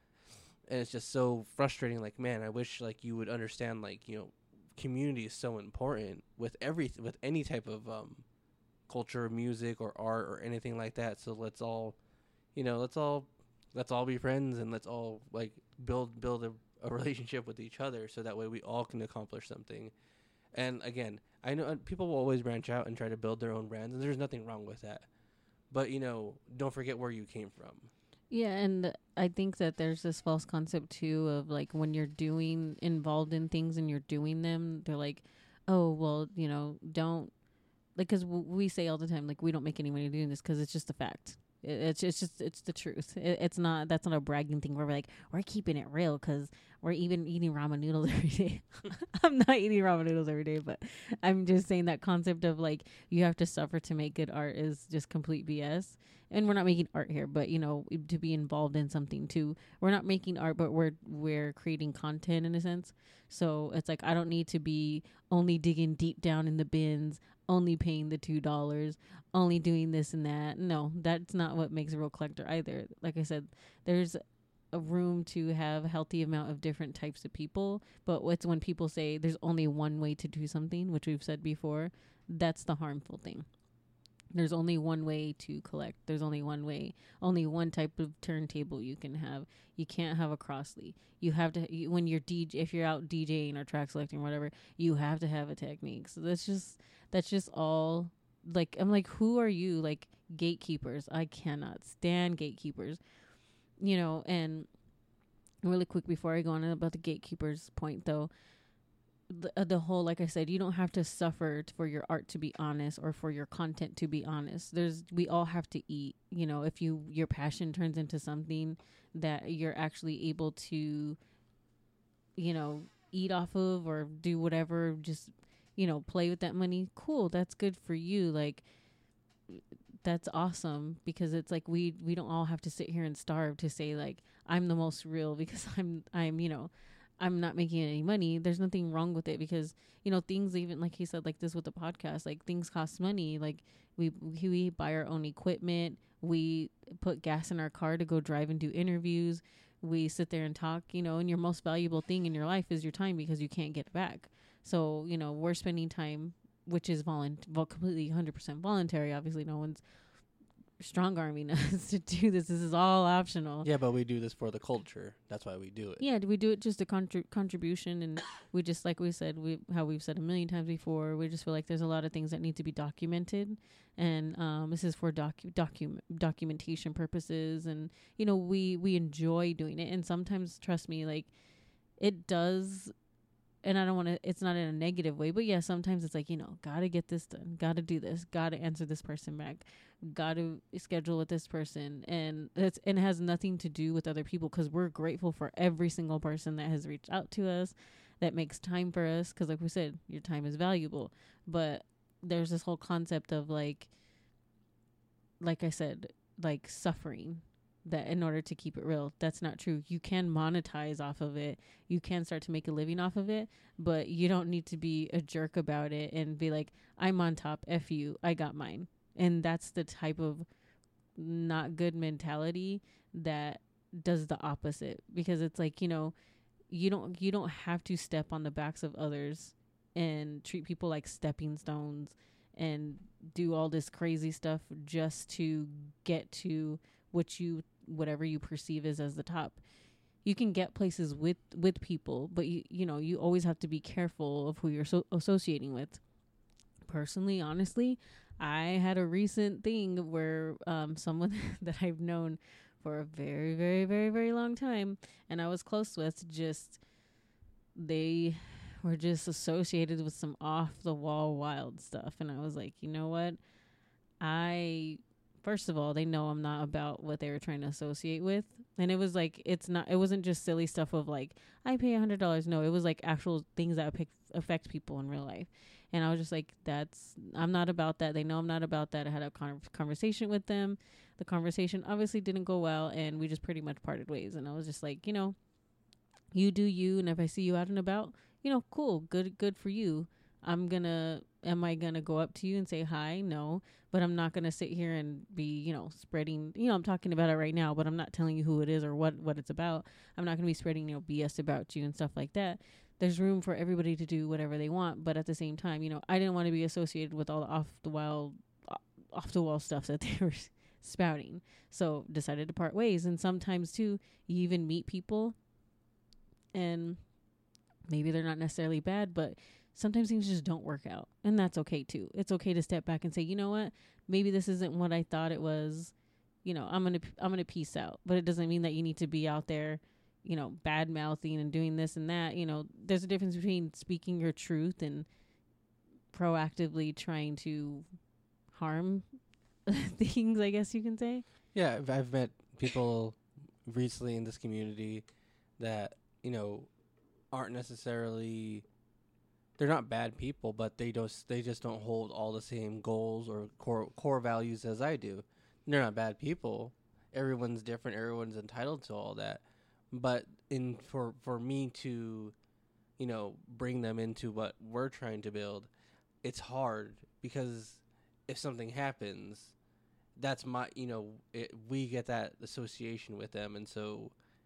and it's just so frustrating. Like, man, I wish like you would understand, like, you know, community is so important with every with any type of um culture, music, or art or anything like that. So let's all, you know, let's all let's all be friends and let's all like build build a, a relationship with each other, so that way we all can accomplish something. And again, I know people will always branch out and try to build their own brands, and there's nothing wrong with that. But, you know, don't forget where you came from. Yeah, and I think that there's this false concept, too, of, like, when you're doing, involved in things and you're doing them, they're like, oh, well, you know, don't, like, because w- we say all the time, like, we don't make any money doing this because it's just a fact. It, it's, it's just, it's the truth. It, it's not, that's not a bragging thing where we're like, we're keeping it real because we're even eating ramen noodles every day. I'm not eating ramen noodles every day, but I'm just saying that concept of, like, you have to suffer to make good art is just complete B S. And we're not making art here, but, you know, to be involved in something too. We're not making art, but we're we're creating content in a sense. So it's like, I don't need to be only digging deep down in the bins, only paying the two dollars, only doing this and that. No, that's not what makes a real collector either. Like I said, there's a room to have a healthy amount of different types of people. But it's when people say there's only one way to do something, which we've said before, that's the harmful thing. There's only one way to collect. There's only one way, only one type of turntable you can have. You can't have a Crossley. You have to, you, when you're D J, if you're out DJing or track selecting or whatever, you have to have a Technics. So that's just, that's just all, like, I'm like, who are you? Like, gatekeepers. I cannot stand gatekeepers. You know, and really quick before I go on about the gatekeepers point, though, The, uh, the whole, like I said, you don't have to suffer t- for your art to be honest or for your content to be honest. There's, we all have to eat. You know, if you, your passion turns into something that you're actually able to, you know, eat off of or do whatever, just, you know, play with that money. Cool. That's good for you. Like, that's awesome, because it's like, we, we don't all have to sit here and starve to say like, I'm the most real because I'm, I'm, you know, I'm not making any money. There's nothing wrong with it, because, you know, things, even like he said, like this with the podcast, like things cost money. Like we, we buy our own equipment. We put gas in our car to go drive and do interviews. We sit there and talk, you know, and your most valuable thing in your life is your time, because you can't get it back. So, you know, we're spending time, which is volunt- well, completely one hundred percent voluntary. Obviously no one's strong arming us to do this. This is all optional. Yeah, but we do this for the culture. That's why we do it. Yeah, we do it just a contri- contribution, and we just, like we said, we how we've said a million times before, we just feel like there's a lot of things that need to be documented, and um, this is for docu- docu- documentation purposes, and you know, we we enjoy doing it, and sometimes, trust me, like it does. And I don't want to, it's not in a negative way, but yeah, sometimes it's like, you know, got to get this done, got to do this, got to answer this person back, got to schedule with this person. And it's, and it has nothing to do with other people, because we're grateful for every single person that has reached out to us, that makes time for us. Because like we said, your time is valuable. But there's this whole concept of like, like I said, like suffering, that in order to keep it real, that's not true. You can monetize off of it. You can start to make a living off of it, but you don't need to be a jerk about it and be like, I'm on top, F you, I got mine. And that's the type of not good mentality that does the opposite, because it's like, you know, you don't, you don't have to step on the backs of others and treat people like stepping stones and do all this crazy stuff just to get to what you, whatever you perceive as as the top. You can get places with with people, but you you know, you always have to be careful of who you're so associating with. Personally, honestly, I had a recent thing where um someone that I've known for a very very very very long time, and I was close with, just they were just associated with some off the wall wild stuff, and I was like, you know what, I first of all, they know I'm not about what they were trying to associate with. And it was like, it's not, it wasn't just silly stuff of like, I pay a hundred dollars. No, it was like actual things that pick, affect people in real life. And I was just like, that's, I'm not about that. They know I'm not about that. I had a con- conversation with them. The conversation obviously didn't go well, and we just pretty much parted ways. And I was just like, you know, you do you. And if I see you out and about, you know, cool, good, good for you. I'm gonna, am I gonna go up to you and say hi? No, but I'm not gonna sit here and be, you know, spreading, you know, I'm talking about it right now, but I'm not telling you who it is or what, what it's about. I'm not gonna be spreading, you know, B S about you and stuff like that. There's room for everybody to do whatever they want, but at the same time, you know, I didn't want to be associated with all the off the wall, off the wall stuff that they were spouting. So decided to part ways. And sometimes too, you even meet people and maybe they're not necessarily bad, but sometimes things just don't work out, and that's okay too. It's okay to step back and say, you know what, maybe this isn't what I thought it was. You know, I'm going to, I'm going to peace out, but it doesn't mean that you need to be out there, you know, bad mouthing and doing this and that. You know, there's a difference between speaking your truth and proactively trying to harm things, I guess you can say. Yeah. I've, I've met people recently in this community that, you know, aren't necessarily, they're not bad people, but they don't, they just don't hold all the same goals or core core values as I do. They're not bad people. Everyone's different. Everyone's entitled to all that. But in for for me to, you know, bring them into what we're trying to build, it's hard, because if something happens, that's my, you know, it, we get that association with them, and so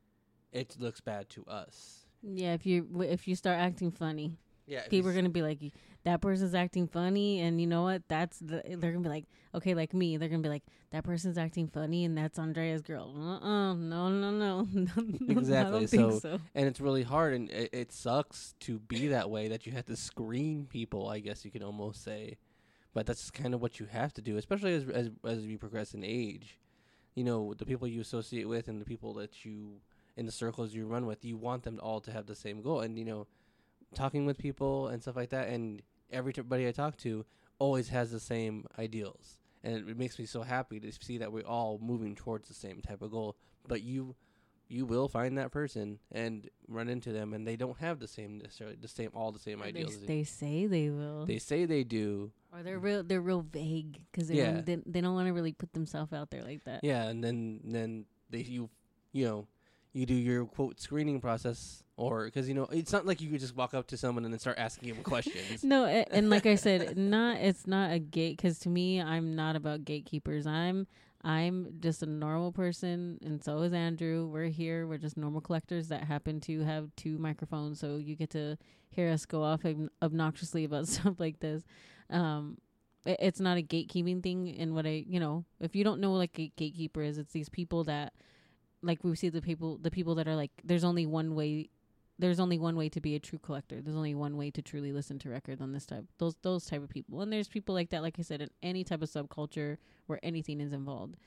it looks bad to us. Yeah, if you if you start acting funny. Yeah, People are going to be like, that person's acting funny, and you know what? That's the, they're going to be like, okay, like me, they're going to be like, that person's acting funny, and that's Andrea's girl. Uh-uh, no, no, no. Exactly. I don't so, think so. And it's really hard, and it, it sucks to be that way, that you have to screen people, I guess you can almost say. But that's kind of what you have to do, especially as as as you progress in age. You know, the people you associate with and the people that you, in the circles you run with, you want them all to have the same goal. And, you know, talking with people and stuff like that, and everybody I talk to always has the same ideals, and it, it makes me so happy to see that we're all moving towards the same type of goal. But you you will find that person and run into them, and they don't have the same necessarily the same all the same Or ideals. They, they say they will. They say they do, or they're real. They're real vague, because they Yeah. don't, they, they don't want to really put themselves out there like that. yeah, and then then they you you know you do your quote screening process. Or, because, you know, it's not like you could just walk up to someone and then start asking them questions. No, and, and like I said, not it's not a gate, because to me, I'm not about gatekeepers. I'm I'm just a normal person, and so is Andrew. We're here. We're just normal collectors that happen to have two microphones, so you get to hear us go off ob- obnoxiously about stuff like this. Um, it, it's not a gatekeeping thing. And what I, you know, if you don't know like a gatekeeper is, it's these people that, like we see the people, the people that are like, there's only one way, there's only one way to be a true collector. There's only one way to truly listen to records on this type, those, those type of people. And there's people like that, like I said, in any type of subculture where anything is involved.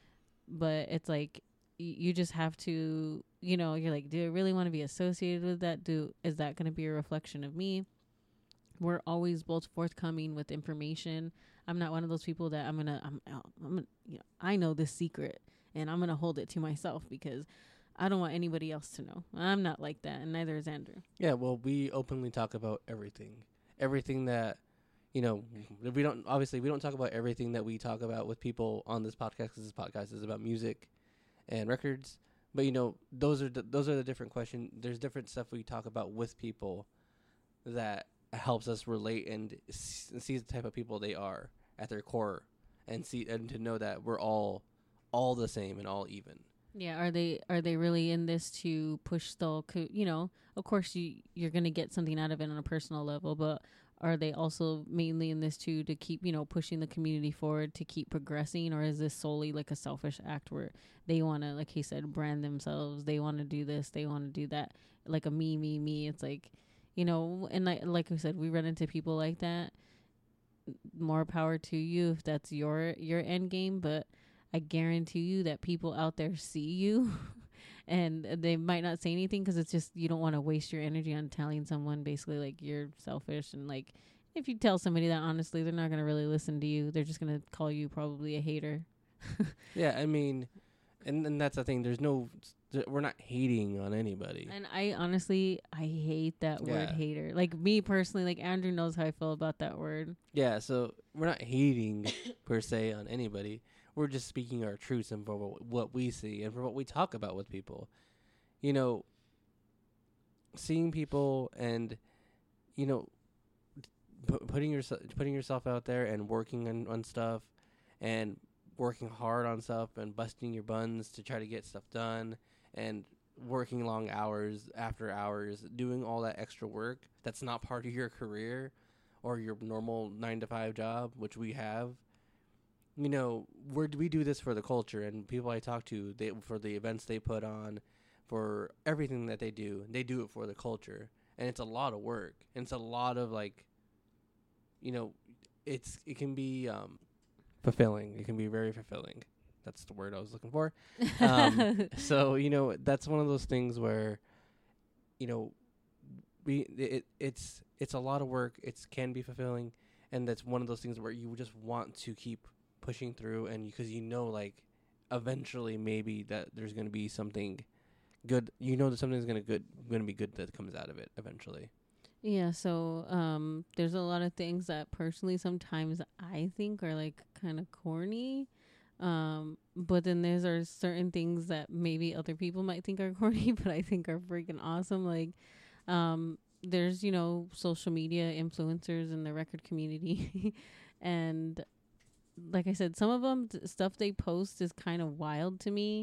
But it's like, y- you just have to, you know, you're like, do I really want to be associated with that? Do, is that going to be a reflection of me? We're always both forthcoming with information. I'm not one of those people that I'm gonna, I'm, I'm gonna, you know, I know this secret and I'm gonna hold it to myself because I don't want anybody else to know. I'm not like that, and neither is Andrew. Yeah, well, we openly talk about everything, everything that, you know, we don't obviously we don't talk about everything that we talk about with people on this podcast because this podcast is about music and records. But you know, those are the, those are the different questions. There's different stuff we talk about with people that helps us relate and s- see the type of people they are at their core, and see and to know that we're all all the same and all even. Yeah, are they are they really in this to push the, co- you know, of course you you're going to get something out of it on a personal level, but are they also mainly in this too to keep, you know, pushing the community forward to keep progressing, or is this solely like a selfish act where they want to, like he said, brand themselves, they want to do this, they want to do that, like a me me me. It's like, you know, and like like we said, we run into people like that. More power to you if that's your your end game, but I guarantee you that people out there see you and they might not say anything because it's just, you don't want to waste your energy on telling someone basically like you're selfish. And like, if you tell somebody that, honestly, they're not going to really listen to you. They're just going to call you probably a hater. Yeah, I mean, and, and that's the thing. There's no, th- we're not hating on anybody. And I honestly, I hate that Yeah. word hater. Like me personally, like Andrew knows how I feel about that word. Yeah, so we're not hating per se on anybody. We're just speaking our truths and for wh- what we see and for what we talk about with people. You know, seeing people and, you know, p- putting yourself putting yourself out there and working on, on stuff and working hard on stuff and busting your buns to try to get stuff done and working long hours after hours, doing all that extra work that's not part of your career or your normal nine to five job, which we have. You know, we're, we do this for the culture, and people I talk to, they for the events they put on, for everything that they do, they do it for the culture, and it's a lot of work, and it's a lot of like, you know, it's it can be um, fulfilling. It can be very fulfilling. That's the word I was looking for. Um, so you know, that's one of those things where, you know, we it it's it's a lot of work. It can be fulfilling, and that's one of those things where you just want to keep pushing through, and because you know, like, eventually maybe that there's gonna be something good. You know that something's gonna good gonna be good that comes out of it eventually. Yeah, so um there's a lot of things that personally sometimes I think are like kind of corny. Um but then there's are certain things that maybe other people might think are corny, but I think are freaking awesome. Like um there's, you know, social media influencers in the record community and like I said, some of them th- stuff they post is kind of wild to me.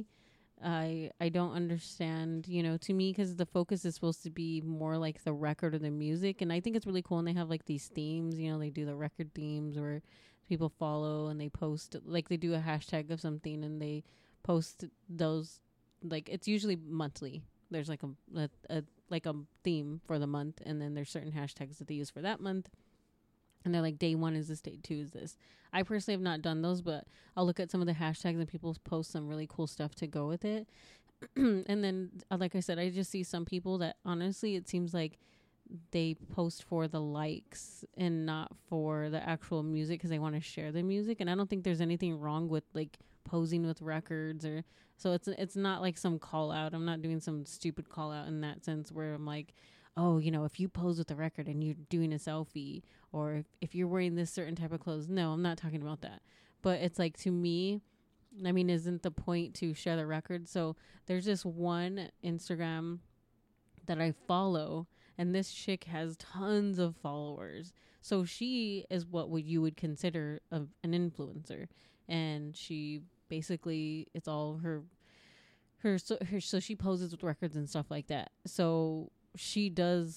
I I don't understand, you know, to me, because the focus is supposed to be more like the record or the music, and I think it's really cool. And they have like these themes, you know, they do the record themes where people follow and they post, like they do a hashtag of something and they post those, like it's usually monthly. There's like a, a, a like a theme for the month, and then there's certain hashtags that they use for that month. And they're like, day one is this, day two is this. I personally have not done those, but I'll look at some of the hashtags and people post some really cool stuff to go with it. And then, uh, like I said, I just see some people that honestly, it seems like they post for the likes and not for the actual music because they want to share the music. And I don't think there's anything wrong with like posing with records or so. It's it's not like some call out. I'm not doing some stupid call out in that sense where I'm like, oh, you know, if you pose with the record and you're doing a selfie, or if, if you're wearing this certain type of clothes. No, I'm not talking about that. But it's like, to me, I mean, isn't the point to share the record? So there's this one Instagram that I follow, and this chick has tons of followers. So she is what would you would consider a, an influencer. And she basically, it's all her, her, so, her, so she poses with records and stuff like that. So she does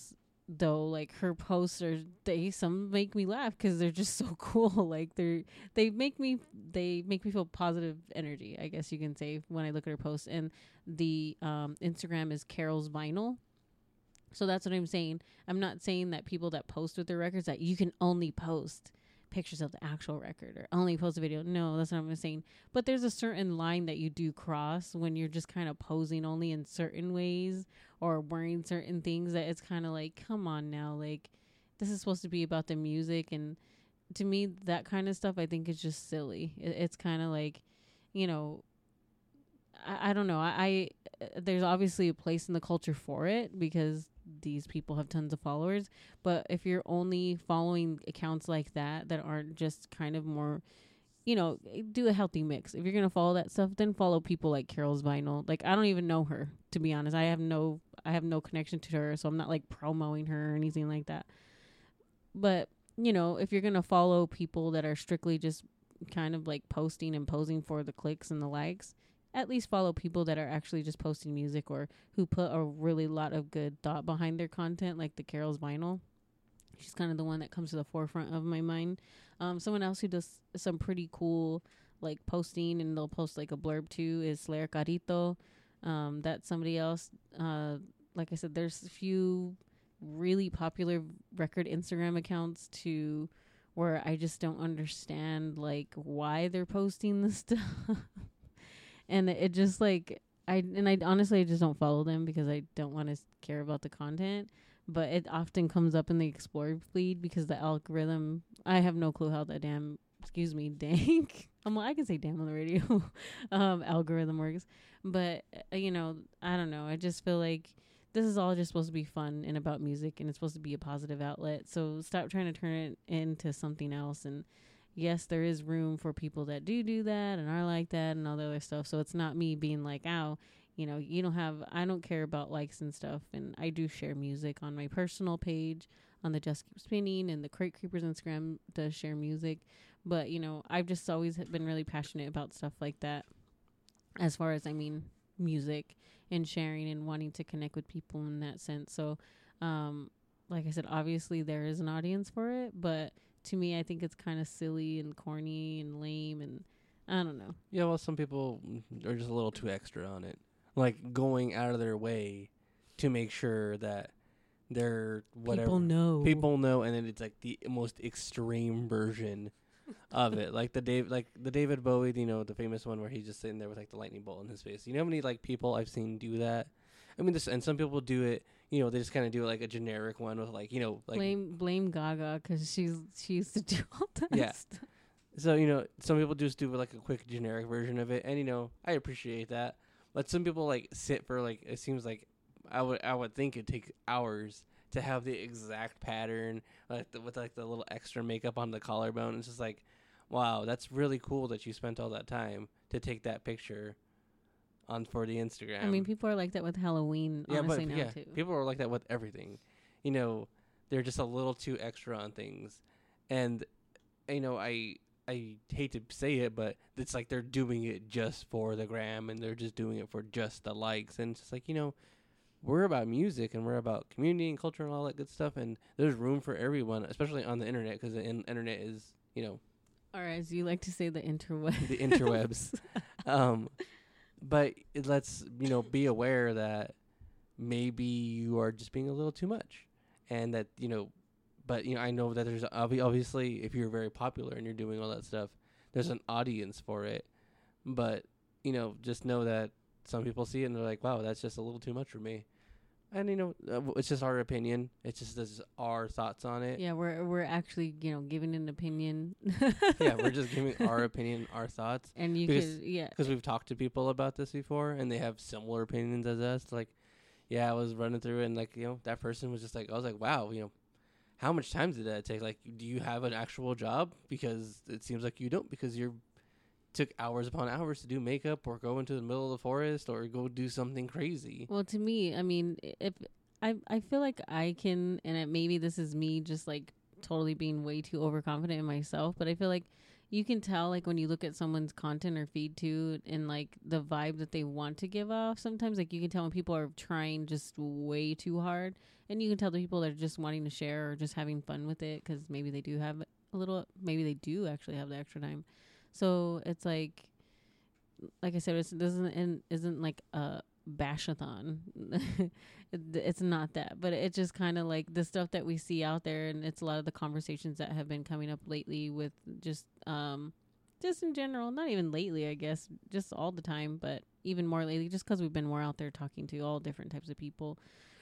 though, like her posts are, they some make me laugh because they're just so cool. Like they're they make me they make me feel positive energy, I guess you can say, when I look at her posts. And the um Instagram is Carol's Vinyl. So that's what I'm saying. I'm not saying that people that post with their records, that you can only post pictures of the actual record or only post a video. No, that's not what I'm saying. But there's a certain line that you do cross when you're just kind of posing only in certain ways or wearing certain things, that it's kind of like, come on now, like this is supposed to be about the music. And to me, that kind of stuff I think is just silly. It, it's kind of like, you know, I, I don't know. I, I uh, there's obviously a place in the culture for it because these people have tons of followers. But if you're only following accounts like that that aren't just kind of more, you know, do a healthy mix. If you're gonna follow that stuff, then follow people like Carol's Vinyl. Like I don't even know her, to be honest. I have no I have no connection to her, so I'm not like promoting her or anything like that. But you know, if you're gonna follow people that are strictly just kind of like posting and posing for the clicks and the likes, at least follow people that are actually just posting music or who put a really lot of good thought behind their content, like the Carol's Vinyl. She's kind of the one that comes to the forefront of my mind. Um, someone else who does some pretty cool like posting, and they'll post like a blurb too, is Slayer Carito. Um, that's somebody else. Uh, like I said, there's a few really popular record Instagram accounts to where I just don't understand like why they're posting this stuff. And it just like I and I honestly I just don't follow them because I don't want to care about the content. But it often comes up in the explore feed because the algorithm. I have no clue how that damn excuse me dank. I'm I can say damn on the radio. um, algorithm works, but uh, you know I don't know. I just feel like this is all just supposed to be fun and about music, and it's supposed to be a positive outlet. So stop trying to turn it into something else. And yes, there is room for people that do do that and are like that and all the other stuff. So it's not me being like, ow, you know, you don't have, I don't care about likes and stuff. And I do share music on my personal page, on the Just Keep Spinning, and the Crate Creepers Instagram does share music. But, you know, I've just always been really passionate about stuff like that. As far as, I mean, music and sharing and wanting to connect with people in that sense. So, um, like I said, obviously there is an audience for it, but to me, I think it's kind of silly and corny and lame, and I don't know. Yeah, well, some people are just a little too extra on it, like going out of their way to make sure that they're whatever People know. People know, and then it's like the most extreme version of it, like the Dave, like the David Bowie, you know, the famous one where he's just sitting there with like the lightning bolt in his face. You know how many like people I've seen do that? I mean, this, and some people do it. You know, they just kind of do like a generic one with like, you know, like blame blame Gaga because she's she used to do all that yeah. stuff. So you know, some people just do like a quick generic version of it, and you know, I appreciate that. But some people like sit for like it seems like I would I would think it'd take hours to have the exact pattern, like the, with like the little extra makeup on the collarbone. It's just like, wow, that's really cool that you spent all that time to take that picture on for the Instagram. I mean, people are like that with Halloween, yeah, honestly, but now yeah, too. people are like that with everything. You know, they're just a little too extra on things, and you know, I I hate to say it, but it's like they're doing it just for the gram, and they're just doing it for just the likes, and it's just like, you know, we're about music and we're about community and culture and all that good stuff, and there's room for everyone, especially on the internet, because the in- internet is, you know, or as you like to say, the interwebs. the interwebs. um, but it lets, you know, be aware that maybe you are just being a little too much, and that, you know, but, you know, I know that there's obvi- obviously, if you're very popular and you're doing all that stuff, there's an audience for it. But, you know, just know that some people see it and they're like, wow, that's just a little too much for me. And, you know, uh, w- it's just our opinion. It's just this is our thoughts on it. Yeah, we're we're actually, you know, giving an opinion. Yeah, we're just giving our opinion, our thoughts. And you because, could, yeah. Because we've talked to people about this before, and they have similar opinions as us. Like, yeah, I was running through it, and, like, you know, that person was just like, I was like, wow, you know, how much time did that take? Like, do you have an actual job? Because it seems like you don't, because you're took hours upon hours to do makeup or go into the middle of the forest or go do something crazy. Well, to me, I mean, if I I feel like I can, and it, maybe this is me just like totally being way too overconfident in myself, but I feel like you can tell like when you look at someone's content or feed too, and like the vibe that they want to give off. Sometimes like you can tell when people are trying just way too hard, and you can tell the people that are just wanting to share or just having fun with it because maybe they do have a little, maybe they do actually have the extra time. So it's like, like I said, it's, it doesn't and isn't like a bashathon. it, it's not that, but it's just kind of like the stuff that we see out there, and it's a lot of the conversations that have been coming up lately with just um just in general, not even lately, I guess, just all the time, but even more lately, just because we've been more out there talking to all different types of people.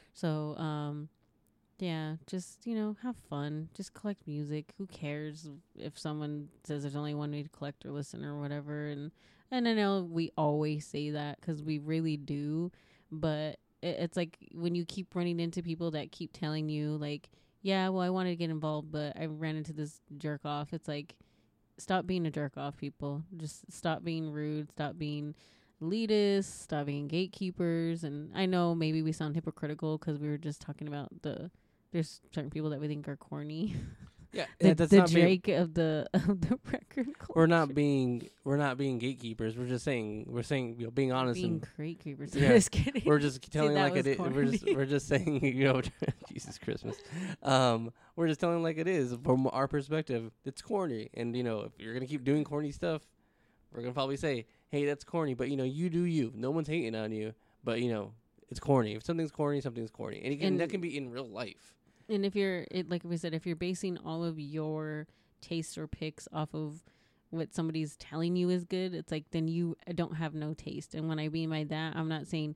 So um yeah, just, you know, have fun. Just collect music. Who cares if someone says there's only one way to collect or listen or whatever? And and I know we always say that because we really do, but it, it's like when you keep running into people that keep telling you like, yeah, well, I wanted to get involved, but I ran into this jerk off. It's like, stop being a jerk off, people. Just stop being rude. Stop being elitist. Stop being gatekeepers. And I know maybe we sound hypocritical because we were just talking about the, there's certain people that we think are corny. Yeah, the, that's the not Drake being, of the of the record culture. we're not being we're not being gatekeepers. We're just saying we're saying you know being honest being and gatekeepers. yeah, Just kidding. we're just telling that like was it is. We're just we're just saying you know Jesus Christmas. Um, we're just telling like it is from our perspective. It's corny, and you know if you're gonna keep doing corny stuff, we're gonna probably say, hey, that's corny. But you know you do you. No one's hating on you. But you know it's corny. If something's corny, something's corny, and, it can, And- that can be in real life. And if you're, it, like we said, if you're basing all of your tastes or picks off of what somebody's telling you is good, it's like, then you don't have no taste. And when I mean by that, I'm not saying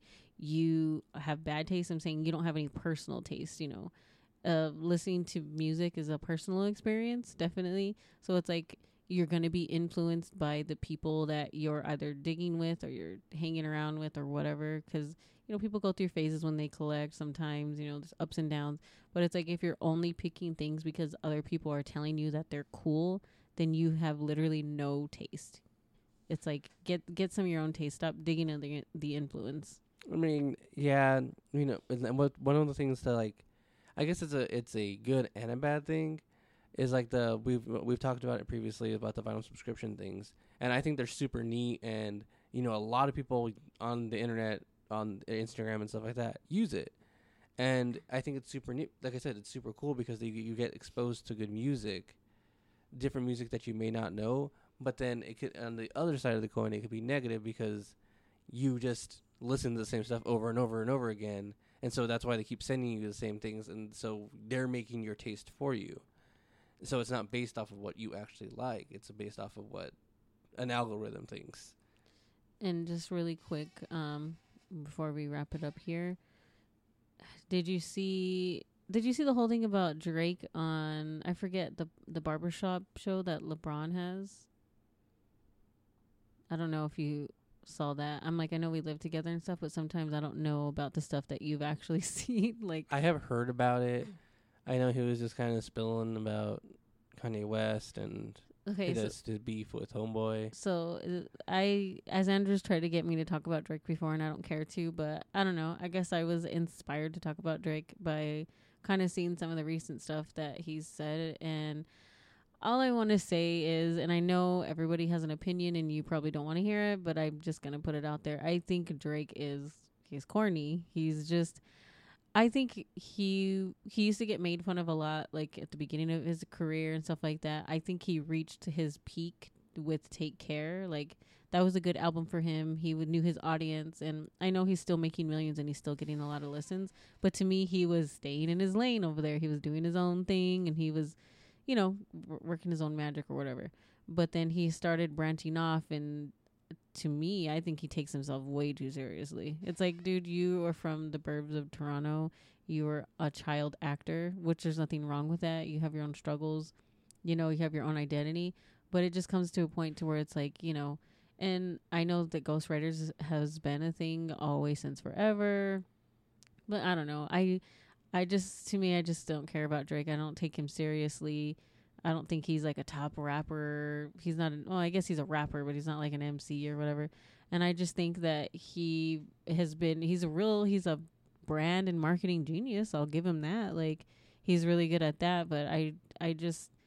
you have bad taste. I'm saying you don't have any personal taste, you know. Uh, listening to music is a personal experience, definitely. So it's like you're going to be influenced by the people that you're either digging with or you're hanging around with or whatever. Because, you know, people go through phases when they collect sometimes, you know, there's ups and downs. But it's like if you're only picking things because other people are telling you that they're cool, then you have literally no taste. It's like get get some of your own taste. Stop digging in the the influence. I mean, yeah, you know, and what one of the things that like, I guess it's a it's a good and a bad thing, is like the we've we've talked about it previously about the vinyl subscription things, and I think they're super neat, and you know, a lot of people on the internet, on Instagram and stuff like that, use it. And I think it's super neat. Like I said, it's super cool because you, you get exposed to good music, different music that you may not know. But then it could, on the other side of the coin, it could be negative because you just listen to the same stuff over and over and over again. And so that's why they keep sending you the same things. And so they're making your taste for you. So it's not based off of what you actually like. It's based off of what an algorithm thinks. And just really quick, um, before we wrap it up here, Did you see? Did you see the whole thing about Drake on? I forget the the barbershop show that LeBron has. I don't know if you saw that. I'm like, I know we live together and stuff, but sometimes I don't know about the stuff that you've actually seen. Like, I have heard about it. I know he was just kind of spilling about Kanye West and okay, he so does his beef with Homeboy. So uh, I, as Andrew's tried to get me to talk about Drake before, and I don't care to, but I don't know. I guess I was inspired to talk about Drake by kind of seeing some of the recent stuff that he's said. And all I want to say is, and I know everybody has an opinion and you probably don't want to hear it, but I'm just going to put it out there. I think Drake is, he's corny. He's just, I think he he used to get made fun of a lot, like at the beginning of his career and stuff like that. I think he reached his peak with Take Care. Like, that was a good album for him. He would knew his audience, and I know he's still making millions and he's still getting a lot of listens. But to me, he was staying in his lane over there. He was doing his own thing, and he was, you know, w- working his own magic or whatever. But then he started branching off, and to me, I think he takes himself way too seriously. It's like, dude, you are from the burbs of Toronto. You are a child actor, which there's nothing wrong with that. You have your own struggles. You know, you have your own identity. But it just comes to a point to where it's like, you know, and I know that ghostwriters has been a thing always since forever. But I don't know. I, I just, to me, I just don't care about Drake. I don't take him seriously. I don't think he's like a top rapper. He's not, an, well, I guess he's a rapper, but he's not like an M C or whatever. And I just think that he has been, he's a real, he's a brand and marketing genius. I'll give him that. Like, he's really good at that. But I, I just,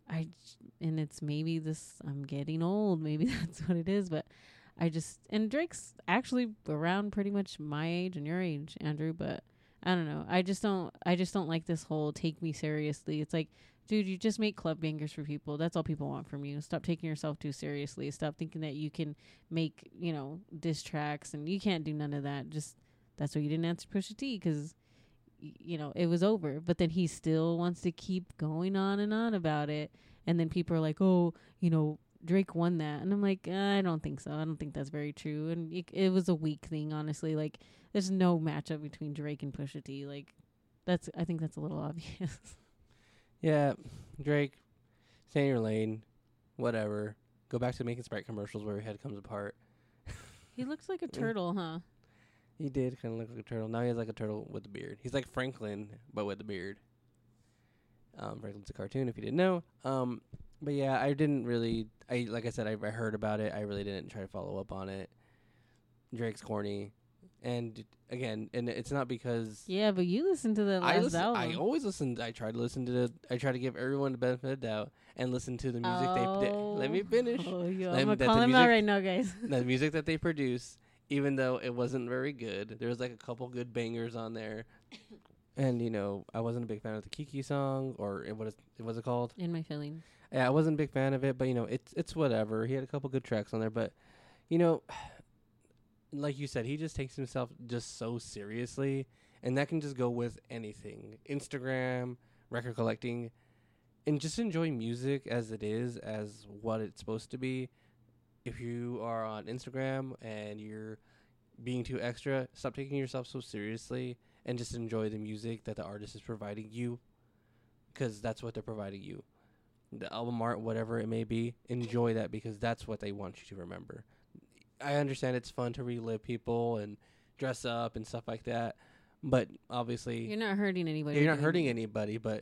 I j- and it's maybe this I'm getting old, maybe that's what it is, but I just and Drake's actually around pretty much my age and your age, Andrew, but I don't know. I just don't I just don't like this whole take me seriously. It's like, dude, you just make club bangers for people. That's all people want from you. Stop taking yourself too seriously. Stop thinking that you can make, you know, diss tracks, and you can't do none of that. Just that's why you didn't answer Pusha T, cuz you know, it was over. But then he still wants to keep going on and on about it. And then people are like, oh, you know, Drake won that. And I'm like, uh, I don't think so. I don't think that's very true. And it, it was a weak thing, honestly. Like, there's no matchup between Drake and Pusha T. Like, that's, I think that's a little obvious. Yeah, Drake, stay in your lane, whatever. Go back to making Sprite commercials where your head comes apart. He looks like a turtle, huh? He did kind of look like a turtle. Now he has like a turtle with a beard. He's like Franklin, but with a beard. Um, Franklin's a cartoon, if you didn't know. Um, but yeah, I didn't really. I like I said, I, I heard about it. I really didn't try to follow up on it. Drake's corny, and again, and it's not because. Yeah, but you listened to the last I listen, album. I always listen. I try to listen to the. I try to give everyone the benefit of the doubt and listen to the music oh. they. they let me finish. Oh, yo, Let I'm me- gonna that call the him music- out right now, guys. The music that they produce, even though it wasn't very good, there was like a couple good bangers on there. And, you know, I wasn't a big fan of the Kiki song, or it, what is it was it called? In My Feelings. Yeah, I wasn't a big fan of it, but, you know, it's it's whatever. He had a couple good tracks on there, but, you know, like you said, he just takes himself just so seriously, and that can just go with anything. Instagram, record collecting, and just enjoy music as it is, as what it's supposed to be. If you are on Instagram and you're being too extra, stop taking yourself so seriously and just enjoy the music that the artist is providing you, because that's what they're providing you. The album art, whatever it may be, enjoy that, because that's what they want you to remember. I understand it's fun to relive people and dress up and stuff like that, but obviously You're not hurting anybody. you're not doing hurting it. anybody, but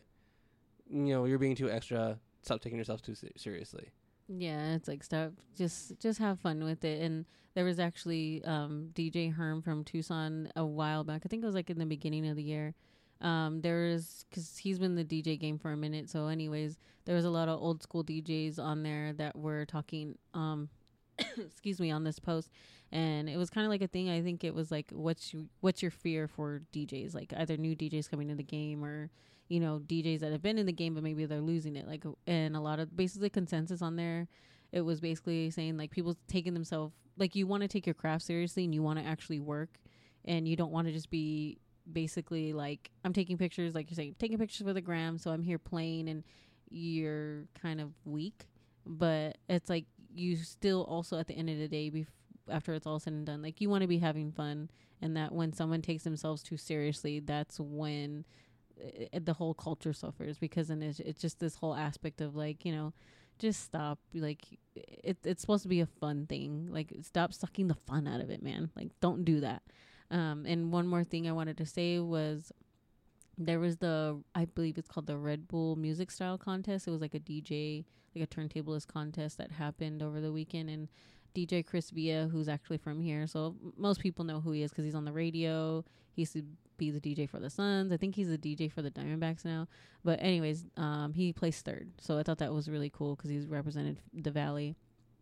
you know, you're being too extra. Stop taking yourself too se- seriously. Yeah, it's like stop. Just just have fun with it. And there was actually um, D J Herm from Tucson a while back. I think it was like in the beginning of the year. Um, there was because he's been in the D J game for a minute. So, anyways, there was a lot of old school D Js on there that were talking. Um, excuse me, on this post, and it was kind of like a thing. I think it was like, what's you, what's your fear for D Js? Like either new D Js coming in the game or, you know, D Js that have been in the game but maybe they're losing it. Like, and a lot of basically consensus on there. It was basically saying like people taking themselves like you want to take your craft seriously and you want to actually work, and you don't want to just be basically like I'm taking pictures, like you're saying, taking pictures for the gram. So I'm here playing, and you're kind of weak. But it's like you still also at the end of the day, bef- after it's all said and done, like you want to be having fun, and that when someone takes themselves too seriously, that's when uh, the whole culture suffers, because then it's, it's just this whole aspect of like, you know, just stop. Like it, it's supposed to be a fun thing. Like stop sucking the fun out of it, man. Like don't do that. Um, and one more thing I wanted to say was there was the, I believe it's called the Red Bull Music Style Contest. It was like a D J, like a turntablist contest that happened over the weekend. And D J Chris Villa, who's actually from here, so m- most people know who he is because he's on the radio. He used to be the D J for the Suns. I think he's the D J for the Diamondbacks now. But anyways, um, he placed third. So I thought that was really cool because he's represented the Valley.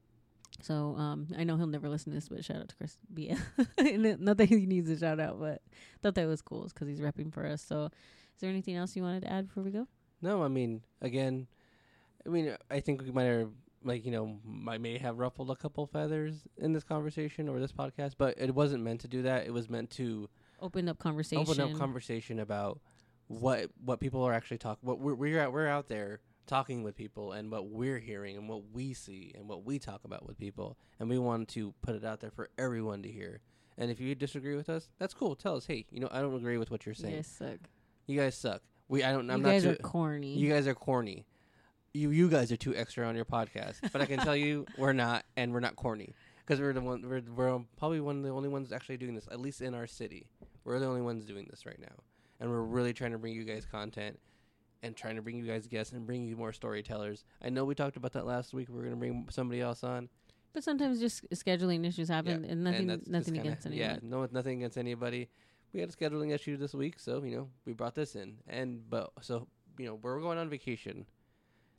So um, I know he'll never listen to this, but shout out to Chris Villa. Not that he needs a shout out, but thought that was cool because he's repping for us. So is there anything else you wanted to add before we go? No, I mean, again, I mean, I think we might have, like, you know, I may have ruffled a couple feathers in this conversation or this podcast, but it wasn't meant to do that. It was meant to Open up conversation. open up conversation about what what people are actually talking. What we're we're out, we're out there talking with people, and what we're hearing, and what we see, and what we talk about with people, and we want to put it out there for everyone to hear. And if you disagree with us, that's cool. Tell us, hey, you know, I don't agree with what you're saying. You guys suck. You guys suck. We I don't. I'm you not guys too, are corny. You guys are corny. You you guys are too extra on your podcast, but I can tell you we're not, and we're not corny, because we're the one. We're we're probably one of the only ones actually doing this, at least in our city. We're the only ones doing this right now, and we're really trying to bring you guys content, and trying to bring you guys guests, and bring you more storytellers. I know we talked about that last week. We're gonna bring somebody else on, but sometimes just scheduling issues happen, Yeah, and nothing that's nothing just kinda- against anyone. Yeah, no, nothing against anybody. We had a scheduling issue this week, so you know we brought this in, and but so you know we're going on vacation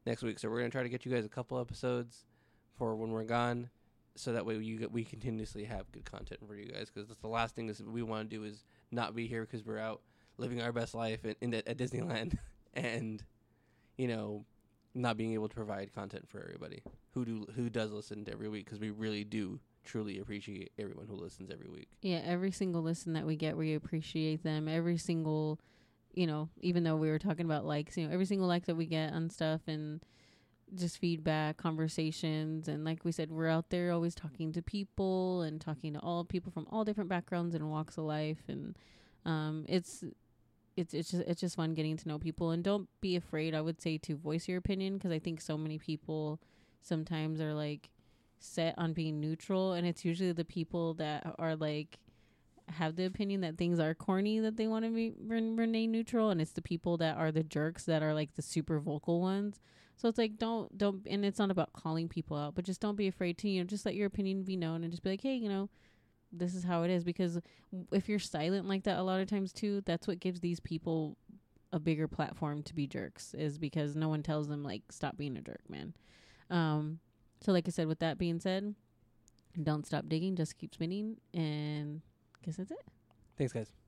next week. So we're gonna try to get you guys a couple episodes for when we're gone, so that way you we continuously have good content for you guys. Because that's the last thing is we want to do is not be here because we're out living our best life in, in at Disneyland, and you know, not being able to provide content for everybody who do who does listen to every week, because we really do truly appreciate everyone who listens every week. Yeah, every single listen that we get, we appreciate them. Every single, you know, even though we were talking about likes, you know, every single like that we get on stuff and just feedback, conversations, and like we said, we're out there always talking to people and talking to all people from all different backgrounds and walks of life, and um, it's it's it's just it's just fun getting to know people. And don't be afraid, I would say, to voice your opinion, because I think so many people sometimes are like set on being neutral, and it's usually the people that are like have the opinion that things are corny that they want to be remain neutral, and it's the people that are the jerks that are like the super vocal ones. So it's like don't don't and it's not about calling people out, but just don't be afraid to, you know, just let your opinion be known and just be like, hey, you know, this is how it is. Because if you're silent like that a lot of times too, that's what gives these people a bigger platform to be jerks, is because no one tells them like stop being a jerk, man. Um So like I said, with that being said, don't stop digging, just keep spinning, and I guess that's it. Thanks, guys.